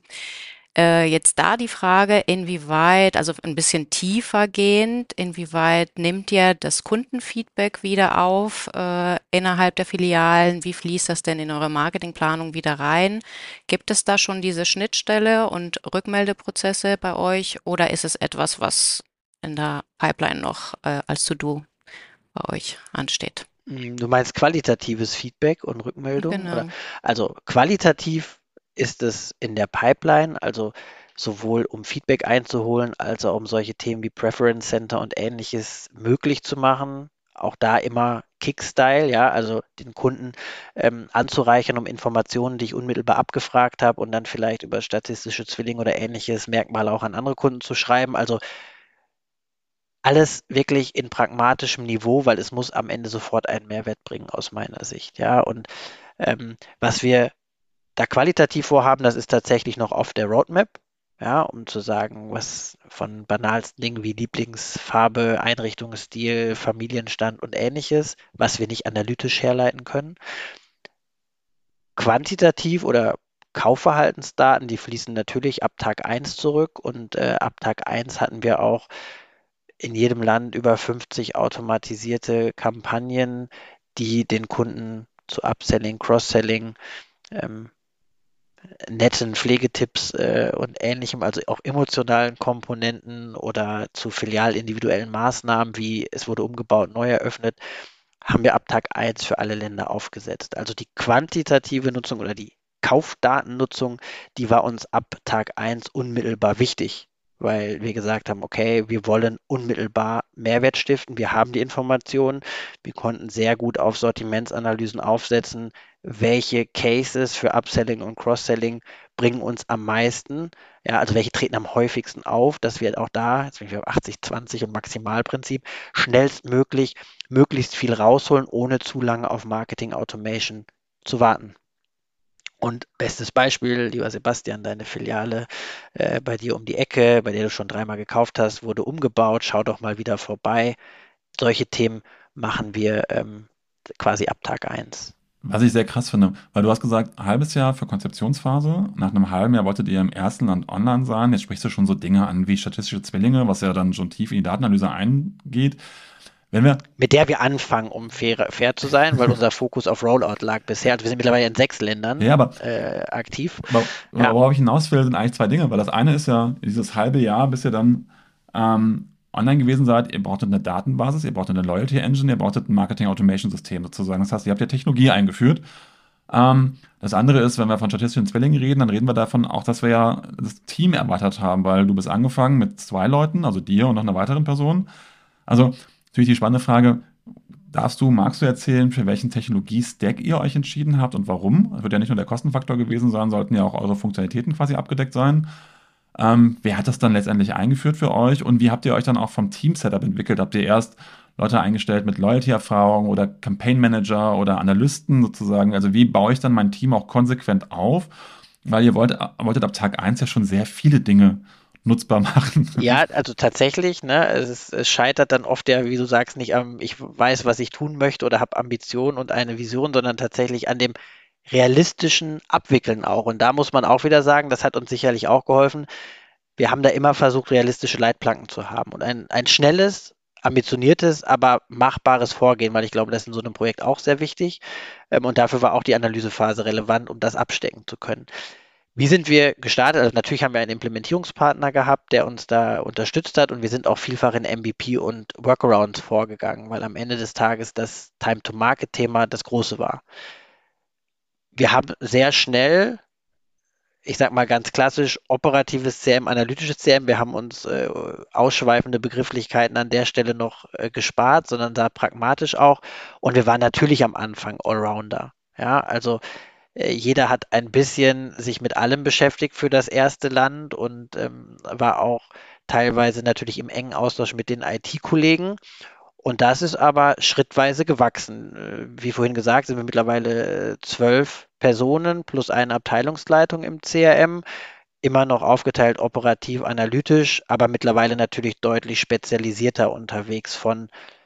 Äh, jetzt da die Frage, inwieweit, also ein bisschen tiefer gehend, inwieweit nimmt ihr das Kundenfeedback wieder auf äh, innerhalb der Filialen? Wie fließt das denn in eure Marketingplanung wieder rein? Gibt es da schon diese Schnittstelle und Rückmeldeprozesse bei euch oder ist es etwas, was in der Pipeline noch äh, als To-Do bei euch ansteht? Mm, Du meinst qualitatives Feedback und Rückmeldung? Oder Genau. also qualitativ ist es in der Pipeline, also sowohl um Feedback einzuholen, als auch um solche Themen wie Preference Center und ähnliches möglich zu machen. Auch da immer Kick-Style, ja, also den Kunden ähm, anzureichern um Informationen, die ich unmittelbar abgefragt habe und dann vielleicht über statistische Zwillinge oder ähnliches Merkmale auch an andere Kunden zu schreiben. Also alles wirklich in pragmatischem Niveau, weil es muss am Ende sofort einen Mehrwert bringen aus meiner Sicht. Ja, und ähm, was wir da qualitativ vorhaben, das ist tatsächlich noch auf der Roadmap. Ja, um zu sagen, was von banalsten Dingen wie Lieblingsfarbe, Einrichtungsstil, Familienstand und ähnliches, was wir nicht analytisch herleiten können. Quantitativ oder Kaufverhaltensdaten, die fließen natürlich ab Tag eins zurück und äh, ab Tag eins hatten wir auch in jedem Land über fünfzig automatisierte Kampagnen, die den Kunden zu Upselling, Cross-Selling, ähm, netten Pflegetipps äh, und ähnlichem, also auch emotionalen Komponenten oder zu filialindividuellen Maßnahmen, wie es wurde umgebaut, neu eröffnet, haben wir ab Tag eins für alle Länder aufgesetzt. Also die quantitative Nutzung oder die Kaufdatennutzung, die war uns ab Tag eins unmittelbar wichtig, weil wir gesagt haben, okay, wir wollen unmittelbar Mehrwert stiften, wir haben die Informationen, wir konnten sehr gut auf Sortimentsanalysen aufsetzen, welche Cases für Upselling und Cross-Selling bringen uns am meisten, ja, also welche treten am häufigsten auf, dass wir auch da, jetzt bin ich auf achtzig zwanzig und Maximalprinzip, schnellstmöglich möglichst viel rausholen, ohne zu lange auf Marketing Automation zu warten. Und bestes Beispiel, lieber Sebastian, deine Filiale äh, bei dir um die Ecke, bei der du schon dreimal gekauft hast, wurde umgebaut. Schau doch mal wieder vorbei. Solche Themen machen wir ähm, quasi ab Tag eins. Was ich sehr krass finde, weil du hast gesagt, ein halbes Jahr für Konzeptionsphase, nach einem halben Jahr wolltet ihr im ersten Land online sein, jetzt sprichst du schon so Dinge an wie statistische Zwillinge, was ja dann schon tief in die Datenanalyse eingeht. Wenn wir, Mit der wir anfangen, um fair, fair zu sein, weil unser Fokus auf Rollout lag bisher. Also wir sind mittlerweile in sechs Ländern ja, aber, äh, aktiv. aber Ja. worauf ich hinaus will, sind eigentlich zwei Dinge, weil das eine ist ja dieses halbe Jahr, bis ihr dann ähm, online gewesen seid, ihr brauchtet eine Datenbasis, ihr brauchtet eine Loyalty Engine, ihr brauchtet ein Marketing Automation System sozusagen. Das heißt, ihr habt ja Technologie eingeführt. Ähm, das andere ist, wenn wir von statistischen Zwillingen reden, dann reden wir davon auch, dass wir ja das Team erweitert haben, weil du bist angefangen mit zwei Leuten, also dir und noch einer weiteren Person. Also natürlich die spannende Frage, darfst du, magst du erzählen, für welchen Technologie-Stack ihr euch entschieden habt und warum? Das wird ja nicht nur der Kostenfaktor gewesen sein, sollten ja auch eure Funktionalitäten quasi abgedeckt sein. Ähm, wer hat das dann letztendlich eingeführt für euch und wie habt ihr euch dann auch vom Team-Setup entwickelt? Habt ihr erst Leute eingestellt mit Loyalty-Erfahrung oder Campaign-Manager oder Analysten sozusagen? Also wie baue ich dann mein Team auch konsequent auf? Weil ihr wollt, wolltet ab Tag eins ja schon sehr viele Dinge nutzbar machen. Ja, also tatsächlich, ne, es, ist, es scheitert dann oft ja, wie du sagst, nicht am, ich weiß, was ich tun möchte oder habe Ambitionen und eine Vision, sondern tatsächlich an dem realistischen Abwickeln auch. Und da muss man auch wieder sagen, das hat uns sicherlich auch geholfen. Wir haben da immer versucht, realistische Leitplanken zu haben und ein, ein schnelles, ambitioniertes, aber machbares Vorgehen, weil ich glaube, das ist in so einem Projekt auch sehr wichtig. Ähm, und dafür war auch die Analysephase relevant, um das abstecken zu können. Wie sind wir gestartet? Also natürlich haben wir einen Implementierungspartner gehabt, der uns da unterstützt hat und wir sind auch vielfach in M V P und Workarounds vorgegangen, weil am Ende des Tages das Time-to-Market-Thema das große war. Wir haben sehr schnell, ich sag mal ganz klassisch, operatives C M, analytisches C M. Wir haben uns äh, ausschweifende Begrifflichkeiten an der Stelle noch äh, gespart, sondern da pragmatisch auch. Und wir waren natürlich am Anfang Allrounder. Ja, also äh, jeder hat ein bisschen sich mit allem beschäftigt für das erste Land und ähm, war auch teilweise natürlich im engen Austausch mit den I T-Kollegen. Und das ist aber schrittweise gewachsen. Äh, Wie vorhin gesagt, sind wir mittlerweile äh, zwölf Personen plus eine Abteilungsleitung im C R M, immer noch aufgeteilt operativ, analytisch, aber mittlerweile natürlich deutlich spezialisierter unterwegs von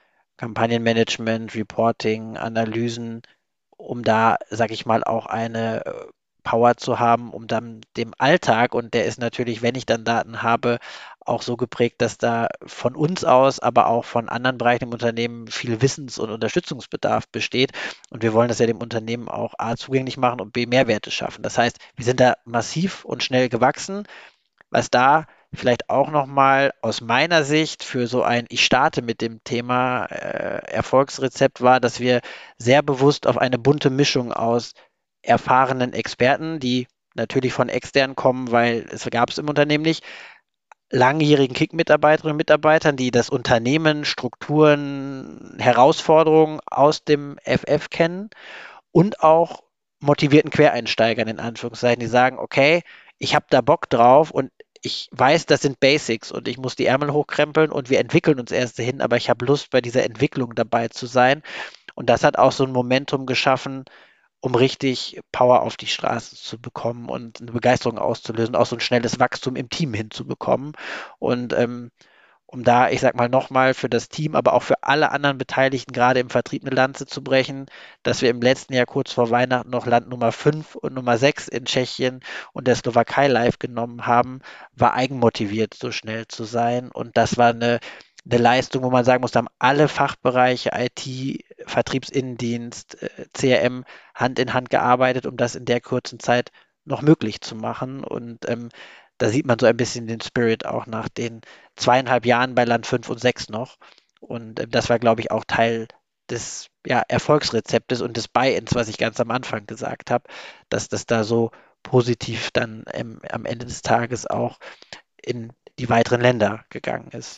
Kampagnenmanagement, Reporting, Analysen, um da, sag ich mal, auch eine äh, Power zu haben, um dann dem Alltag, und der ist natürlich, wenn ich dann Daten habe, auch so geprägt, dass da von uns aus, aber auch von anderen Bereichen im Unternehmen viel Wissens- und Unterstützungsbedarf besteht. Und wir wollen das ja dem Unternehmen auch A zugänglich machen und B Mehrwerte schaffen. Das heißt, wir sind da massiv und schnell gewachsen. Was da vielleicht auch nochmal aus meiner Sicht für so ein, ich starte mit dem Thema äh, Erfolgsrezept war, dass wir sehr bewusst auf eine bunte Mischung aus erfahrenen Experten, die natürlich von extern kommen, weil es gab es im Unternehmen nicht, langjährigen Kick-Mitarbeiterinnen und Mitarbeitern, die das Unternehmen, Strukturen, Herausforderungen aus dem F F kennen und auch motivierten Quereinsteigern in Anführungszeichen, die sagen, okay, ich habe da Bock drauf und ich weiß, das sind Basics und ich muss die Ärmel hochkrempeln und wir entwickeln uns erst dahin, aber ich habe Lust, bei dieser Entwicklung dabei zu sein. Und das hat auch so ein Momentum geschaffen, um richtig Power auf die Straße zu bekommen und eine Begeisterung auszulösen, auch so ein schnelles Wachstum im Team hinzubekommen. Und ähm, um da, ich sag mal, nochmal für das Team, aber auch für alle anderen Beteiligten, gerade im Vertrieb eine Lanze zu brechen, dass wir im letzten Jahr kurz vor Weihnachten noch Land Nummer fünf und Nummer sechs in Tschechien und der Slowakei live genommen haben, war eigenmotiviert, so schnell zu sein. Und das war eine, eine Leistung, wo man sagen muss, da haben alle Fachbereiche, I T, Vertriebsinnendienst, äh, C R M Hand in Hand gearbeitet, um das in der kurzen Zeit noch möglich zu machen. Und ähm, da sieht man so ein bisschen den Spirit auch nach den zweieinhalb Jahren bei Land fünf und sechs noch. Und äh, das war, glaube ich, auch Teil des ja, Erfolgsrezeptes und des Buy-ins, was ich ganz am Anfang gesagt habe, dass das da so positiv dann ähm, am Ende des Tages auch in die weiteren Länder gegangen ist.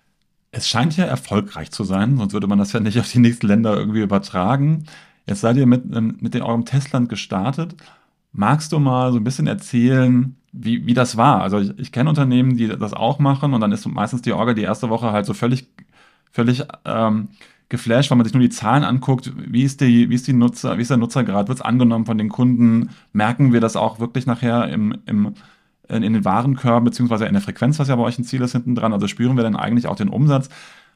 Es scheint ja erfolgreich zu sein, sonst würde man das ja nicht auf die nächsten Länder irgendwie übertragen. Jetzt seid ihr mit, ähm, mit in eurem Testland gestartet. Magst du mal so ein bisschen erzählen, wie, wie das war? Also ich, ich kenne Unternehmen, die das auch machen und dann ist meistens die Orga die erste Woche halt so völlig, völlig ähm, geflasht, weil man sich nur die Zahlen anguckt. Wie ist die, wie ist die Nutzer, wie ist der Nutzergrad? Wird es angenommen von den Kunden? Merken wir das auch wirklich nachher im, im, in, in den Warenkörben beziehungsweise in der Frequenz, was ja bei euch ein Ziel ist hinten dran? Also spüren wir dann eigentlich auch den Umsatz?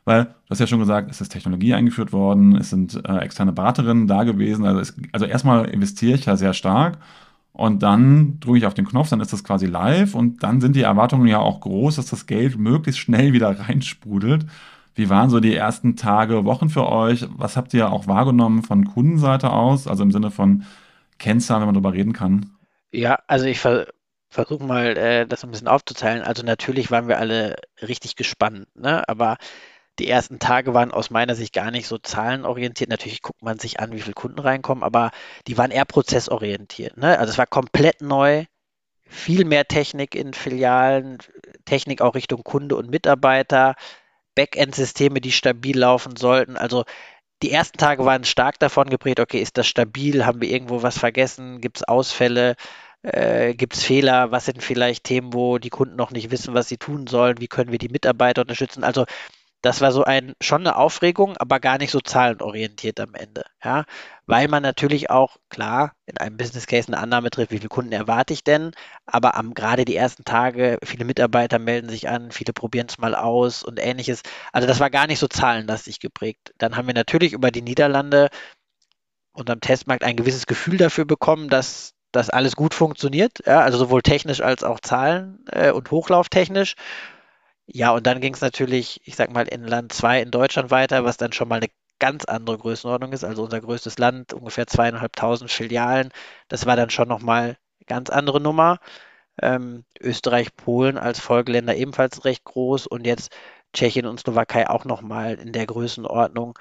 Weil, du hast ja schon gesagt, es ist Technologie eingeführt worden, es sind äh, externe Beraterinnen da gewesen. Also, es, also erstmal investiere ich ja sehr stark und dann drücke ich auf den Knopf, dann ist das quasi live und dann sind die Erwartungen ja auch groß, dass das Geld möglichst schnell wieder reinsprudelt. Wie waren so die ersten Tage, Wochen für euch? Was habt ihr auch wahrgenommen von Kundenseite aus, also im Sinne von Kennzahlen, wenn man darüber reden kann? Ja, also ich ver versuche mal, äh, das ein bisschen aufzuteilen. Also natürlich waren wir alle richtig gespannt, ne? Aber die ersten Tage waren aus meiner Sicht gar nicht so zahlenorientiert. Natürlich guckt man sich an, wie viele Kunden reinkommen, aber die waren eher prozessorientiert, ne? Also es war komplett neu, viel mehr Technik in Filialen, Technik auch Richtung Kunde und Mitarbeiter, Backend-Systeme, die stabil laufen sollten. Also die ersten Tage waren stark davon geprägt, okay, ist das stabil? Haben wir irgendwo was vergessen? Gibt es Ausfälle? Äh, gibt es Fehler? Was sind vielleicht Themen, wo die Kunden noch nicht wissen, was sie tun sollen? Wie können wir die Mitarbeiter unterstützen? Also das war so ein, schon eine Aufregung, aber gar nicht so zahlenorientiert am Ende. Ja, weil man natürlich auch, klar, in einem Business Case eine Annahme trifft, wie viele Kunden erwarte ich denn, aber am, gerade die ersten Tage, viele Mitarbeiter melden sich an, viele probieren es mal aus und ähnliches. Also das war gar nicht so zahlenlastig geprägt. Dann haben wir natürlich über die Niederlande unterm Testmarkt ein gewisses Gefühl dafür bekommen, dass das alles gut funktioniert, ja, also sowohl technisch als auch zahlen äh, und hochlauftechnisch. Ja, und dann ging es natürlich, ich sag mal, in Land zwei in Deutschland weiter, was dann schon mal eine ganz andere Größenordnung ist. Also unser größtes Land, ungefähr zweieinhalbtausend Filialen. Das war dann schon nochmal eine ganz andere Nummer. Ähm, Österreich, Polen als Folgeländer ebenfalls recht groß und jetzt Tschechien und Slowakei auch nochmal in der Größenordnung,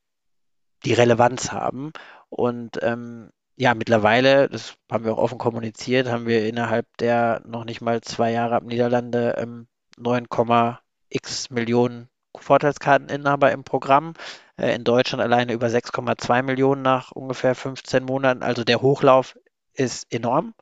die Relevanz haben. Und ähm, ja, mittlerweile, das haben wir auch offen kommuniziert, haben wir innerhalb der noch nicht mal zwei Jahre ab Niederlande ähm, neun, x Millionen Vorteilskarteninhaber im Programm. Äh, in Deutschland alleine über sechs Komma zwei Millionen nach ungefähr fünfzehn Monaten. Also der Hochlauf ist enorm.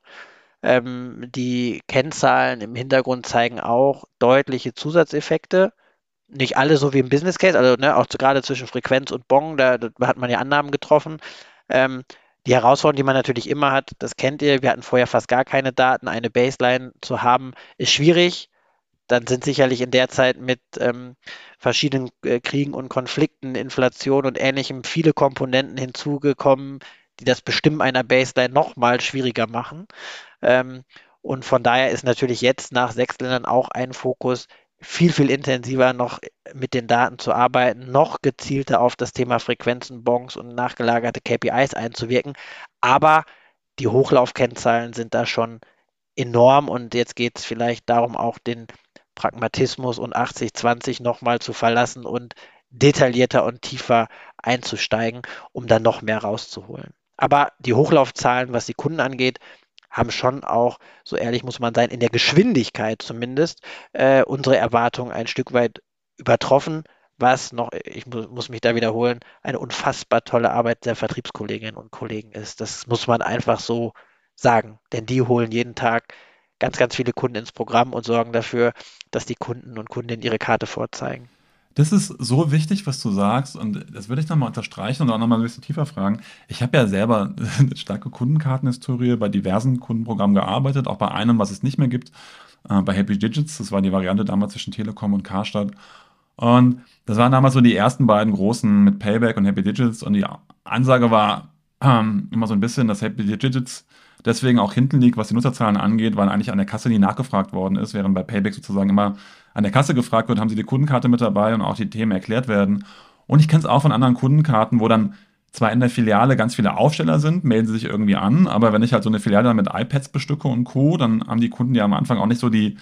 Ähm, die Kennzahlen im Hintergrund zeigen auch deutliche Zusatzeffekte. Nicht alle so wie im Business Case, also ne, auch zu, gerade zwischen Frequenz und Bon, da, da hat man ja Annahmen getroffen. Ähm, die Herausforderung, die man natürlich immer hat, das kennt ihr, wir hatten vorher fast gar keine Daten, eine Baseline zu haben, ist schwierig. Dann sind sicherlich in der Zeit mit ähm, verschiedenen äh, Kriegen und Konflikten, Inflation und Ähnlichem viele Komponenten hinzugekommen, die das Bestimmen einer Baseline nochmal schwieriger machen. Ähm, und von daher ist natürlich jetzt nach sechs Ländern auch ein Fokus, viel, viel intensiver noch mit den Daten zu arbeiten, noch gezielter auf das Thema Frequenzen, Bons und nachgelagerte K P Is einzuwirken. Aber die Hochlaufkennzahlen sind da schon enorm und jetzt geht es vielleicht darum, auch den Pragmatismus und achtzig zwanzig nochmal zu verlassen und detaillierter und tiefer einzusteigen, um dann noch mehr rauszuholen. Aber die Hochlaufzahlen, was die Kunden angeht, haben schon auch, so ehrlich muss man sein, in der Geschwindigkeit zumindest äh, unsere Erwartungen ein Stück weit übertroffen, was noch, ich mu muss mich da wiederholen, eine unfassbar tolle Arbeit der Vertriebskolleginnen und Kollegen ist. Das muss man einfach so sagen, denn die holen jeden Tag ganz, ganz viele Kunden ins Programm und sorgen dafür, dass die Kunden und Kundinnen ihre Karte vorzeigen. Das ist so wichtig, was du sagst, und das würde ich nochmal unterstreichen und auch nochmal ein bisschen tiefer fragen. Ich habe ja selber eine starke Kundenkartenhistorie, bei diversen Kundenprogrammen gearbeitet, auch bei einem, was es nicht mehr gibt, äh, bei Happy Digits. Das war die Variante damals zwischen Telekom und Karstadt. Und das waren damals so die ersten beiden großen mit Payback und Happy Digits. Und die Ansage war ähm, immer so ein bisschen, dass Happy Digits deswegen auch hinten liegt, was die Nutzerzahlen angeht, weil eigentlich an der Kasse nie nachgefragt worden ist, während bei Payback sozusagen immer an der Kasse gefragt wird, haben Sie die Kundenkarte mit dabei und auch die Themen erklärt werden. Und ich kenne es auch von anderen Kundenkarten, wo dann zwar in der Filiale ganz viele Aufsteller sind, melden sie sich irgendwie an, aber wenn ich halt so eine Filiale dann mit iPads bestücke und Co., dann haben die Kunden ja am Anfang auch nicht so die,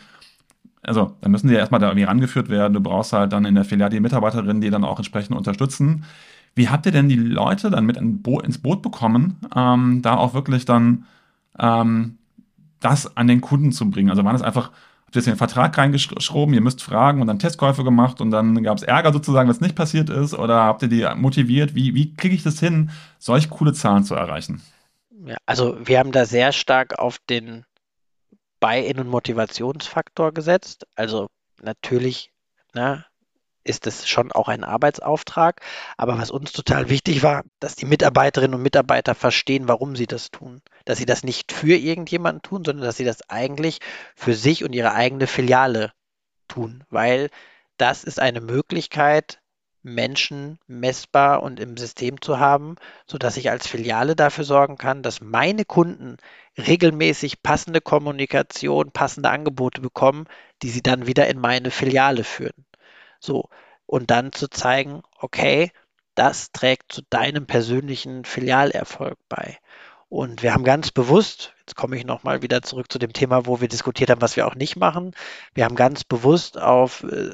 also dann müssen die ja erstmal da irgendwie rangeführt werden. Du brauchst halt dann in der Filiale die Mitarbeiterinnen, die dann auch entsprechend unterstützen. Wie habt ihr denn die Leute dann mit in Bo ins Boot bekommen, ähm, da auch wirklich dann ähm, das an den Kunden zu bringen? Also waren es einfach, habt ihr jetzt in den Vertrag reingeschoben, ihr müsst fragen und dann Testkäufe gemacht und dann gab es Ärger sozusagen, wenn es nicht passiert ist? Oder habt ihr die motiviert? Wie, wie kriege ich das hin, solch coole Zahlen zu erreichen? Ja, also wir haben da sehr stark auf den Buy-in und Motivationsfaktor gesetzt. Also natürlich, ne, ist es schon auch ein Arbeitsauftrag. Aber was uns total wichtig war, dass die Mitarbeiterinnen und Mitarbeiter verstehen, warum sie das tun. Dass sie das nicht für irgendjemanden tun, sondern dass sie das eigentlich für sich und ihre eigene Filiale tun. Weil das ist eine Möglichkeit, Menschen messbar und im System zu haben, sodass ich als Filiale dafür sorgen kann, dass meine Kunden regelmäßig passende Kommunikation, passende Angebote bekommen, die sie dann wieder in meine Filiale führen. So, und dann zu zeigen, okay, das trägt zu deinem persönlichen Filialerfolg bei. Und wir haben ganz bewusst, jetzt komme ich nochmal wieder zurück zu dem Thema, wo wir diskutiert haben, was wir auch nicht machen. Wir haben ganz bewusst auf äh,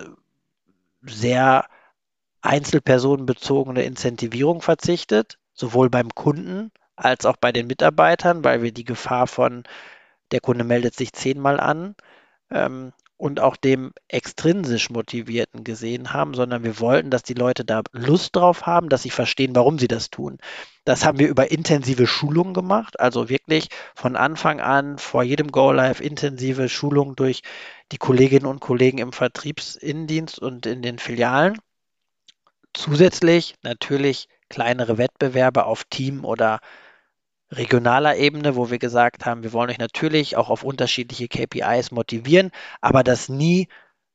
sehr einzelpersonenbezogene Incentivierung verzichtet, sowohl beim Kunden als auch bei den Mitarbeitern, weil wir die Gefahr von der Kunde meldet sich zehnmal an ähm, und auch dem extrinsisch Motivierten gesehen haben, sondern wir wollten, dass die Leute da Lust drauf haben, dass sie verstehen, warum sie das tun. Das haben wir über intensive Schulungen gemacht, also wirklich von Anfang an vor jedem Go-Live intensive Schulungen durch die Kolleginnen und Kollegen im Vertriebsinnendienst und in den Filialen. Zusätzlich natürlich kleinere Wettbewerbe auf Team- oder regionaler Ebene, wo wir gesagt haben, wir wollen euch natürlich auch auf unterschiedliche K P Is motivieren, aber das nie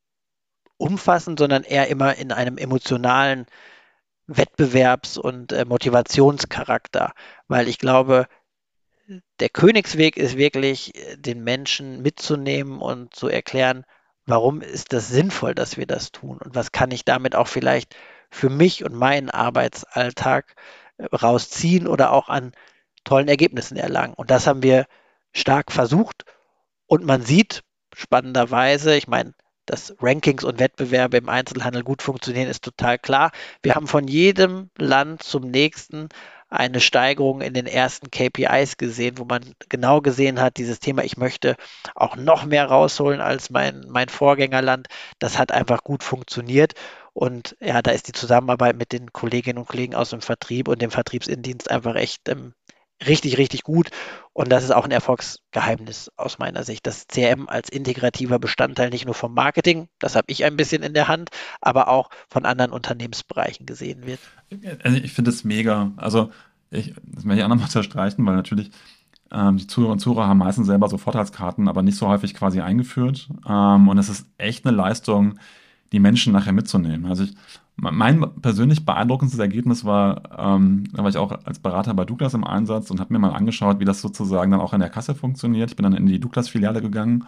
umfassend, sondern eher immer in einem emotionalen Wettbewerbs- und äh, Motivationscharakter, weil ich glaube, der Königsweg ist wirklich, äh, den Menschen mitzunehmen und zu erklären, warum ist das sinnvoll, dass wir das tun und was kann ich damit auch vielleicht für mich und meinen Arbeitsalltag äh, rausziehen oder auch an tollen Ergebnissen erlangen. Und das haben wir stark versucht und man sieht spannenderweise, ich meine, dass Rankings und Wettbewerbe im Einzelhandel gut funktionieren, ist total klar. Wir haben von jedem Land zum nächsten eine Steigerung in den ersten K P Is gesehen, wo man genau gesehen hat, dieses Thema, ich möchte auch noch mehr rausholen als mein, mein Vorgängerland. Das hat einfach gut funktioniert. Und ja, da ist die Zusammenarbeit mit den Kolleginnen und Kollegen aus dem Vertrieb und dem Vertriebsinnendienst einfach echt ähm, richtig, richtig gut. Und das ist auch ein Erfolgsgeheimnis aus meiner Sicht, dass C R M als integrativer Bestandteil nicht nur vom Marketing, das habe ich ein bisschen in der Hand, aber auch von anderen Unternehmensbereichen gesehen wird. Also ich finde es mega. Also ich, das möchte ich auch nochmal unterstreichen, weil natürlich ähm, die Zuhörer und Zuhörer haben meistens selber so Vorteilskarten, aber nicht so häufig quasi eingeführt. Ähm, und es ist echt eine Leistung, die Menschen nachher mitzunehmen. Also ich, mein persönlich beeindruckendes Ergebnis war, ähm, da war ich auch als Berater bei Douglas im Einsatz und habe mir mal angeschaut, wie das sozusagen dann auch in der Kasse funktioniert. Ich bin dann in die Douglas-Filiale gegangen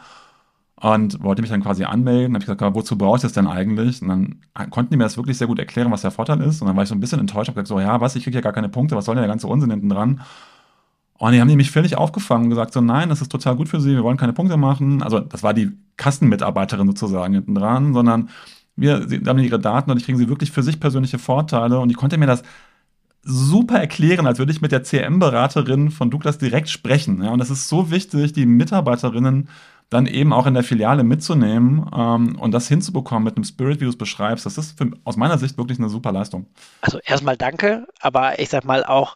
und wollte mich dann quasi anmelden. Habe ich gesagt, ja, wozu brauche ich das denn eigentlich? Und dann konnten die mir das wirklich sehr gut erklären, was der Vorteil ist. Und dann war ich so ein bisschen enttäuscht. Habe gesagt, so, ja, was, ich kriege ja gar keine Punkte. Was soll denn der ganze Unsinn hinten dran? Und die haben die mich völlig aufgefangen und gesagt, so, nein, das ist total gut für Sie. Wir wollen keine Punkte machen. Also das war die Kassenmitarbeiterin sozusagen hinten dran, sondern wir sie haben ihre Daten und ich kriegen sie wirklich für sich persönliche Vorteile. Und ich konnte mir das super erklären, als würde ich mit der C R M-Beraterin von Douglas direkt sprechen. Ja, und das ist so wichtig, die Mitarbeiterinnen dann eben auch in der Filiale mitzunehmen ähm, und das hinzubekommen mit einem Spirit, wie du es beschreibst. Das ist für, aus meiner Sicht wirklich eine super Leistung. Also erstmal danke, aber ich sag mal auch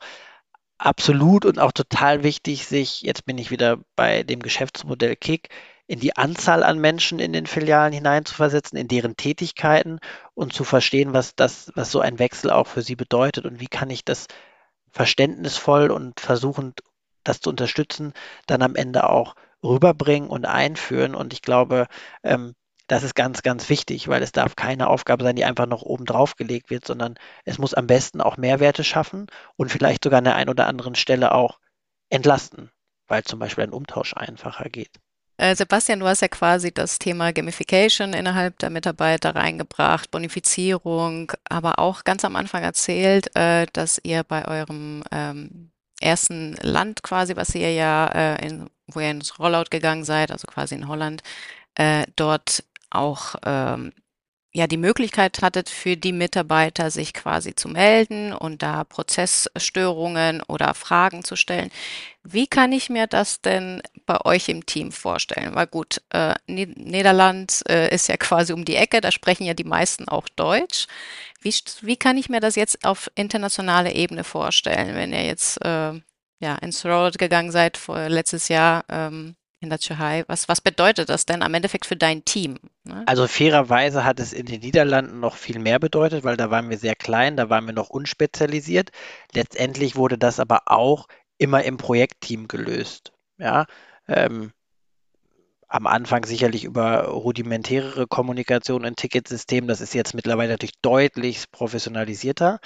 absolut und auch total wichtig, sich, jetzt bin ich wieder bei dem Geschäftsmodell Kick, in die Anzahl an Menschen in den Filialen hineinzuversetzen, in deren Tätigkeiten und zu verstehen, was das, was so ein Wechsel auch für sie bedeutet und wie kann ich das verständnisvoll und versuchend, das zu unterstützen, dann am Ende auch rüberbringen und einführen. Und ich glaube, ähm, das ist ganz, ganz wichtig, weil es darf keine Aufgabe sein, die einfach noch oben drauf gelegt wird, sondern es muss am besten auch Mehrwerte schaffen und vielleicht sogar an der einen oder anderen Stelle auch entlasten, weil zum Beispiel ein Umtausch einfacher geht. Äh, Sebastian, du hast ja quasi das Thema Gamification innerhalb der Mitarbeiter reingebracht, Bonifizierung, aber auch ganz am Anfang erzählt, äh, dass ihr bei eurem ähm, ersten Land quasi, was ihr ja, äh, in, wo ihr ins Rollout gegangen seid, also quasi in Holland, äh, dort auch ähm, ja die Möglichkeit hattet für die Mitarbeiter, sich quasi zu melden und da Prozessstörungen oder Fragen zu stellen. Wie kann ich mir das denn bei euch im Team vorstellen? Weil gut, äh, Nied- Niederland äh, ist ja quasi um die Ecke, da sprechen ja die meisten auch Deutsch. Wie, st- wie kann ich mir das jetzt auf internationaler Ebene vorstellen, wenn ihr jetzt äh, ja, ins Rollout gegangen seid vor, letztes Jahr ähm, in der Tschechei? Was, was bedeutet das denn am Endeffekt für dein Team? Ne? Also fairerweise hat es in den Niederlanden noch viel mehr bedeutet, weil da waren wir sehr klein, da waren wir noch unspezialisiert. Letztendlich wurde das aber auch immer im Projektteam gelöst. Ja, ähm, am Anfang sicherlich über rudimentärere Kommunikation in Ticketsystemen. Das ist jetzt mittlerweile natürlich deutlich professionalisierter.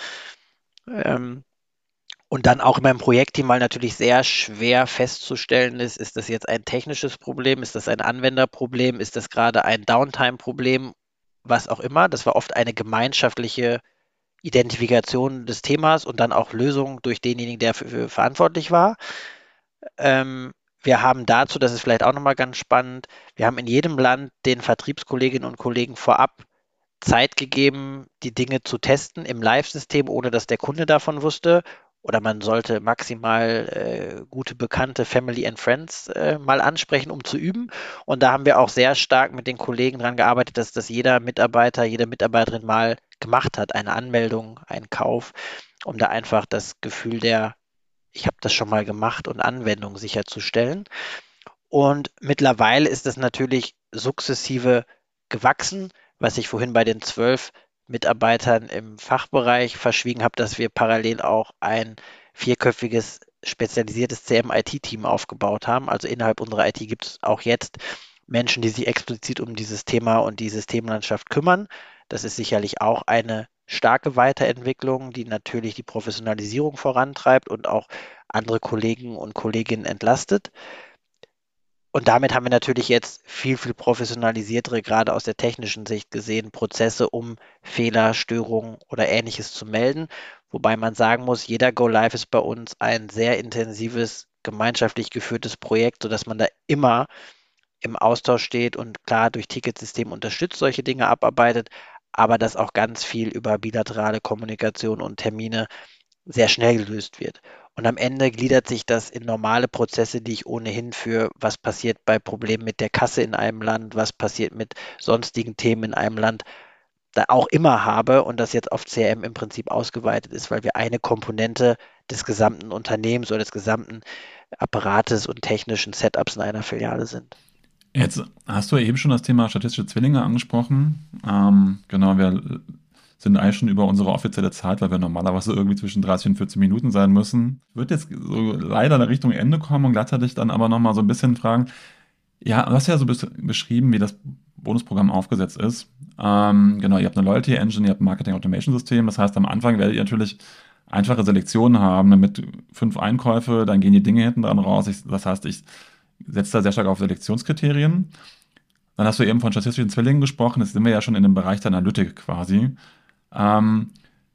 Ähm, und dann auch in meinem Projektteam, weil natürlich sehr schwer festzustellen ist, ist das jetzt ein technisches Problem, ist das ein Anwenderproblem, ist das gerade ein Downtime-Problem, was auch immer. Das war oft eine gemeinschaftliche Identifikation des Themas und dann auch Lösung durch denjenigen, der für verantwortlich war. Ähm, wir haben dazu, das ist vielleicht auch nochmal ganz spannend, wir haben in jedem Land den Vertriebskolleginnen und Kollegen vorab Zeit gegeben, die Dinge zu testen im Live-System, ohne dass der Kunde davon wusste. Oder man sollte maximal äh, gute Bekannte, Family and Friends äh, mal ansprechen, um zu üben. Und da haben wir auch sehr stark mit den Kollegen daran gearbeitet, dass das jeder Mitarbeiter, jede Mitarbeiterin mal gemacht hat, eine Anmeldung, einen Kauf, um da einfach das Gefühl der, ich habe das schon mal gemacht und Anwendung sicherzustellen. Und mittlerweile ist es natürlich sukzessive gewachsen, was ich vorhin bei den zwölf Mitarbeitern im Fachbereich verschwiegen habe, dass wir parallel auch ein vierköpfiges spezialisiertes C M-I T-Team aufgebaut haben. Also innerhalb unserer I T gibt es auch jetzt Menschen, die sich explizit um dieses Thema und die Systemlandschaft kümmern. Das ist sicherlich auch eine starke Weiterentwicklung, die natürlich die Professionalisierung vorantreibt und auch andere Kollegen und Kolleginnen entlastet. Und damit haben wir natürlich jetzt viel, viel professionalisiertere, gerade aus der technischen Sicht gesehen, Prozesse, um Fehler, Störungen oder Ähnliches zu melden. Wobei man sagen muss, jeder Go Live ist bei uns ein sehr intensives, gemeinschaftlich geführtes Projekt, sodass man da immer im Austausch steht und klar durch Ticketsystem unterstützt, solche Dinge abarbeitet, aber dass auch ganz viel über bilaterale Kommunikation und Termine sehr schnell gelöst wird. Und am Ende gliedert sich das in normale Prozesse, die ich ohnehin für, was passiert bei Problemen mit der Kasse in einem Land, was passiert mit sonstigen Themen in einem Land, da auch immer habe und das jetzt auf C R M im Prinzip ausgeweitet ist, weil wir eine Komponente des gesamten Unternehmens oder des gesamten Apparates und technischen Setups in einer Filiale sind. Jetzt hast du eben schon das Thema statistische Zwillinge angesprochen. Ähm, genau, wir sind eigentlich schon über unsere offizielle Zeit, weil wir normalerweise irgendwie zwischen dreißig und vierzig Minuten sein müssen. Ich würde jetzt so leider in Richtung Ende kommen und gleichzeitig dann aber nochmal so ein bisschen fragen, ja, du hast ja so beschrieben, wie das Bonusprogramm aufgesetzt ist. Ähm, genau, ihr habt eine Loyalty Engine, ihr habt ein Marketing Automation System. Das heißt, am Anfang werdet ihr natürlich einfache Selektionen haben, mit fünf Einkäufe, dann gehen die Dinge hinten dran raus. Ich, das heißt, ich setze da sehr stark auf Selektionskriterien. Dann hast du eben von statistischen Zwillingen gesprochen. Jetzt sind wir ja schon in dem Bereich der Analytik quasi. Ähm,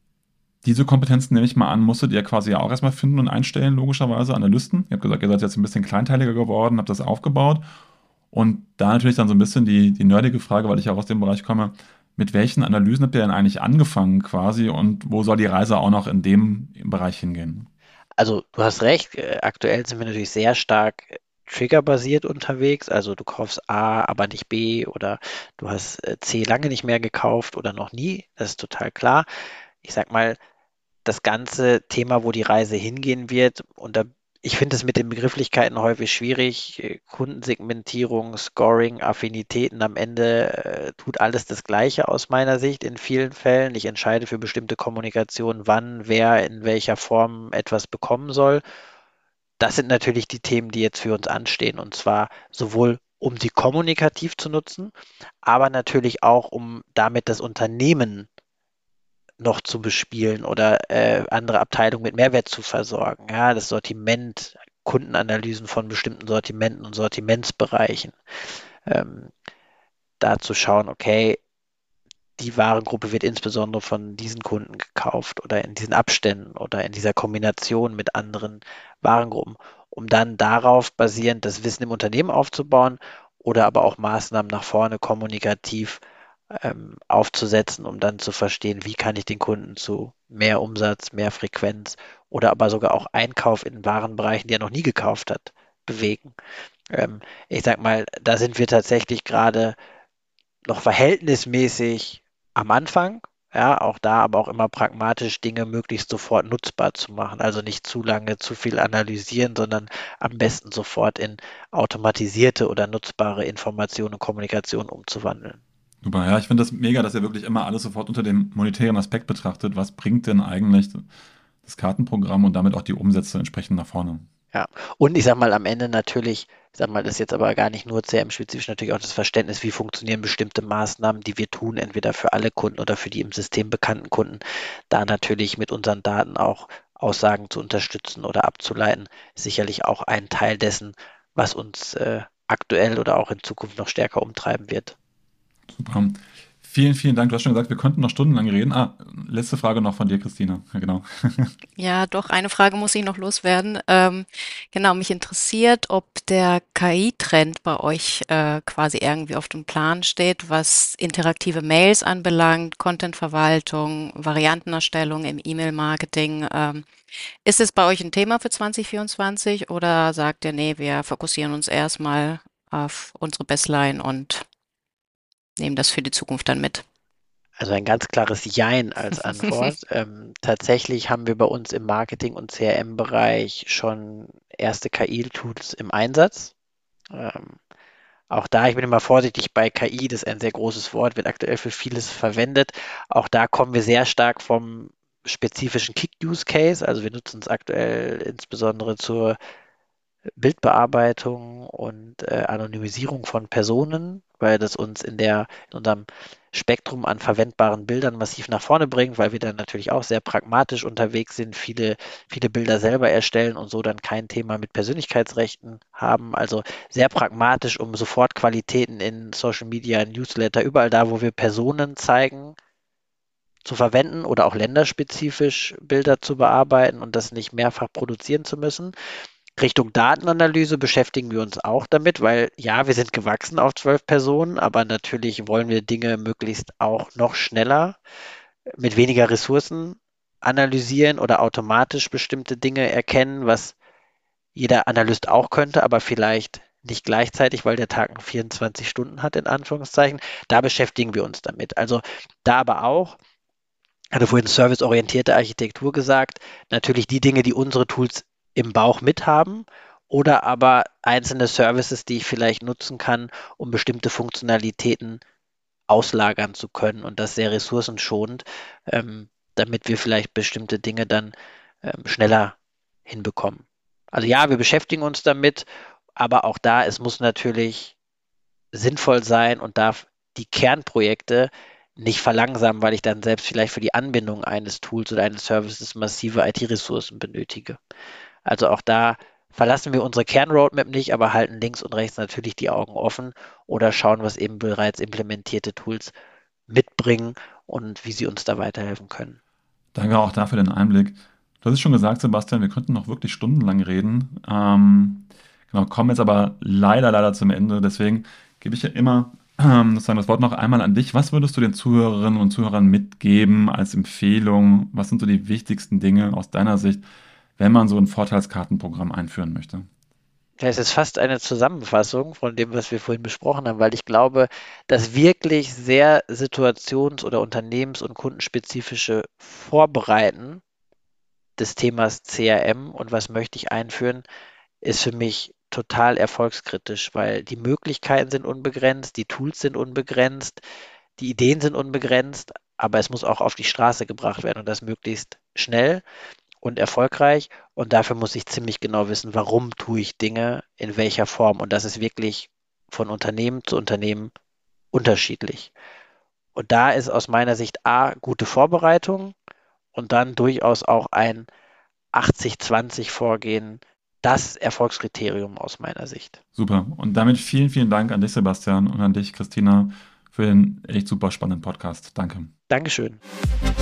diese Kompetenzen, nehme ich mal an, musstet ihr quasi auch erstmal finden und einstellen, logischerweise, Analysten. Ihr habt gesagt, ihr seid jetzt ein bisschen kleinteiliger geworden, habt das aufgebaut. Und da natürlich dann so ein bisschen die, die nerdige Frage, weil ich auch aus dem Bereich komme, mit welchen Analysen habt ihr denn eigentlich angefangen quasi und wo soll die Reise auch noch in dem Bereich hingehen? Also du hast recht, äh, aktuell sind wir natürlich sehr stark äh, triggerbasiert unterwegs. Also du kaufst A, aber nicht B oder du hast äh, C lange nicht mehr gekauft oder noch nie. Das ist total klar. Ich sag mal, das ganze Thema, wo die Reise hingehen wird, und da, ich finde es mit den Begrifflichkeiten häufig schwierig. äh, Kundensegmentierung, Scoring, Affinitäten, am Ende äh, tut alles das Gleiche aus meiner Sicht in vielen Fällen. Ich entscheide für bestimmte Kommunikation, wann, wer in welcher Form etwas bekommen soll. Das sind natürlich die Themen, die jetzt für uns anstehen, und zwar sowohl um sie kommunikativ zu nutzen, aber natürlich auch, um damit das Unternehmen noch zu bespielen oder äh, andere Abteilungen mit Mehrwert zu versorgen. Ja, das Sortiment, Kundenanalysen von bestimmten Sortimenten und Sortimentsbereichen. Ähm, da zu schauen, okay, die Warengruppe wird insbesondere von diesen Kunden gekauft oder in diesen Abständen oder in dieser Kombination mit anderen Warengruppen, um dann darauf basierend das Wissen im Unternehmen aufzubauen oder aber auch Maßnahmen nach vorne kommunikativ ähm, aufzusetzen, um dann zu verstehen, wie kann ich den Kunden zu mehr Umsatz, mehr Frequenz oder aber sogar auch Einkauf in Warenbereichen, die er noch nie gekauft hat, bewegen. Ähm, ich sag mal, da sind wir tatsächlich gerade noch verhältnismäßig am Anfang. Ja, auch da, aber auch immer pragmatisch Dinge möglichst sofort nutzbar zu machen. Also nicht zu lange, zu viel analysieren, sondern am besten sofort in automatisierte oder nutzbare Informationen und Kommunikation umzuwandeln. Super, ja, ich finde das mega, dass ihr wirklich immer alles sofort unter dem monetären Aspekt betrachtet. Was bringt denn eigentlich das Kartenprogramm und damit auch die Umsätze entsprechend nach vorne? Ja, und ich sag mal, am Ende natürlich, ich sag mal, das ist jetzt aber gar nicht nur C R M-spezifisch, natürlich auch das Verständnis, wie funktionieren bestimmte Maßnahmen, die wir tun, entweder für alle Kunden oder für die im System bekannten Kunden, da natürlich mit unseren Daten auch Aussagen zu unterstützen oder abzuleiten, ist sicherlich auch ein Teil dessen, was uns äh, aktuell oder auch in Zukunft noch stärker umtreiben wird. Super. Vielen, vielen Dank. Du hast schon gesagt, wir könnten noch stundenlang reden. Ah, letzte Frage noch von dir, Christina. Ja, genau. Ja, doch, eine Frage muss ich noch loswerden. Ähm, genau, mich interessiert, ob der K I-Trend bei euch äh, quasi irgendwie auf dem Plan steht, was interaktive Mails anbelangt, Contentverwaltung, Variantenerstellung im E-Mail-Marketing. Ähm, ist es bei euch ein Thema für zwanzig vierundzwanzig oder sagt ihr, nee, wir fokussieren uns erstmal auf unsere Baseline und nehmen das für die Zukunft dann mit? Also ein ganz klares Jein als Antwort. Ähm, tatsächlich haben wir bei uns im Marketing- und C R M-Bereich schon erste K I-Tools im Einsatz. Ähm, Auch da, ich bin immer vorsichtig bei K I, das ist ein sehr großes Wort, wird aktuell für vieles verwendet. Auch da kommen wir sehr stark vom spezifischen Kick-Use-Case. Also wir nutzen es aktuell insbesondere zur Bildbearbeitung und äh, Anonymisierung von Personen, weil das uns in der, in unserem Spektrum an verwendbaren Bildern massiv nach vorne bringt, weil wir dann natürlich auch sehr pragmatisch unterwegs sind, viele, viele Bilder selber erstellen und so dann kein Thema mit Persönlichkeitsrechten haben. Also sehr pragmatisch, um sofort Qualitäten in Social Media, Newsletter, überall da, wo wir Personen zeigen, zu verwenden oder auch länderspezifisch Bilder zu bearbeiten und das nicht mehrfach produzieren zu müssen. Richtung Datenanalyse beschäftigen wir uns auch damit, weil ja, wir sind gewachsen auf zwölf Personen, aber natürlich wollen wir Dinge möglichst auch noch schneller mit weniger Ressourcen analysieren oder automatisch bestimmte Dinge erkennen, was jeder Analyst auch könnte, aber vielleicht nicht gleichzeitig, weil der Tag nur vierundzwanzig Stunden hat, in Anführungszeichen. Da beschäftigen wir uns damit. Also da aber auch, hatte vorhin serviceorientierte Architektur gesagt, natürlich die Dinge, die unsere Tools im Bauch mithaben oder aber einzelne Services, die ich vielleicht nutzen kann, um bestimmte Funktionalitäten auslagern zu können und das sehr ressourcenschonend, ähm, damit wir vielleicht bestimmte Dinge dann ähm, schneller hinbekommen. Also ja, wir beschäftigen uns damit, aber auch da, es muss natürlich sinnvoll sein und darf die Kernprojekte nicht verlangsamen, weil ich dann selbst vielleicht für die Anbindung eines Tools oder eines Services massive I T-Ressourcen benötige. Also auch da verlassen wir unsere Kernroadmap nicht, aber halten links und rechts natürlich die Augen offen oder schauen, was eben bereits implementierte Tools mitbringen und wie sie uns da weiterhelfen können. Danke auch dafür den Einblick. Du hast es schon gesagt, Sebastian, wir könnten noch wirklich stundenlang reden. Ähm, genau, kommen jetzt aber leider, leider zum Ende. Deswegen gebe ich ja immer ähm, sozusagen das Wort noch einmal an dich. Was würdest du den Zuhörerinnen und Zuhörern mitgeben als Empfehlung? Was sind so die wichtigsten Dinge aus deiner Sicht, wenn man so ein Vorteilskartenprogramm einführen möchte? Ja, es ist fast eine Zusammenfassung von dem, was wir vorhin besprochen haben, weil ich glaube, dass wirklich sehr situations- oder unternehmens- und kundenspezifische Vorbereiten des Themas C R M und was möchte ich einführen, ist für mich total erfolgskritisch, weil die Möglichkeiten sind unbegrenzt, die Tools sind unbegrenzt, die Ideen sind unbegrenzt, aber es muss auch auf die Straße gebracht werden und das möglichst schnell und erfolgreich. Und dafür muss ich ziemlich genau wissen, warum tue ich Dinge, in welcher Form. Und das ist wirklich von Unternehmen zu Unternehmen unterschiedlich. Und da ist aus meiner Sicht A, gute Vorbereitung und dann durchaus auch ein achtzig zwanzig Vorgehen das Erfolgskriterium aus meiner Sicht. Super. Und damit vielen, vielen Dank an dich, Sebastian, und an dich, Christina, für den echt super spannenden Podcast. Danke. Dankeschön.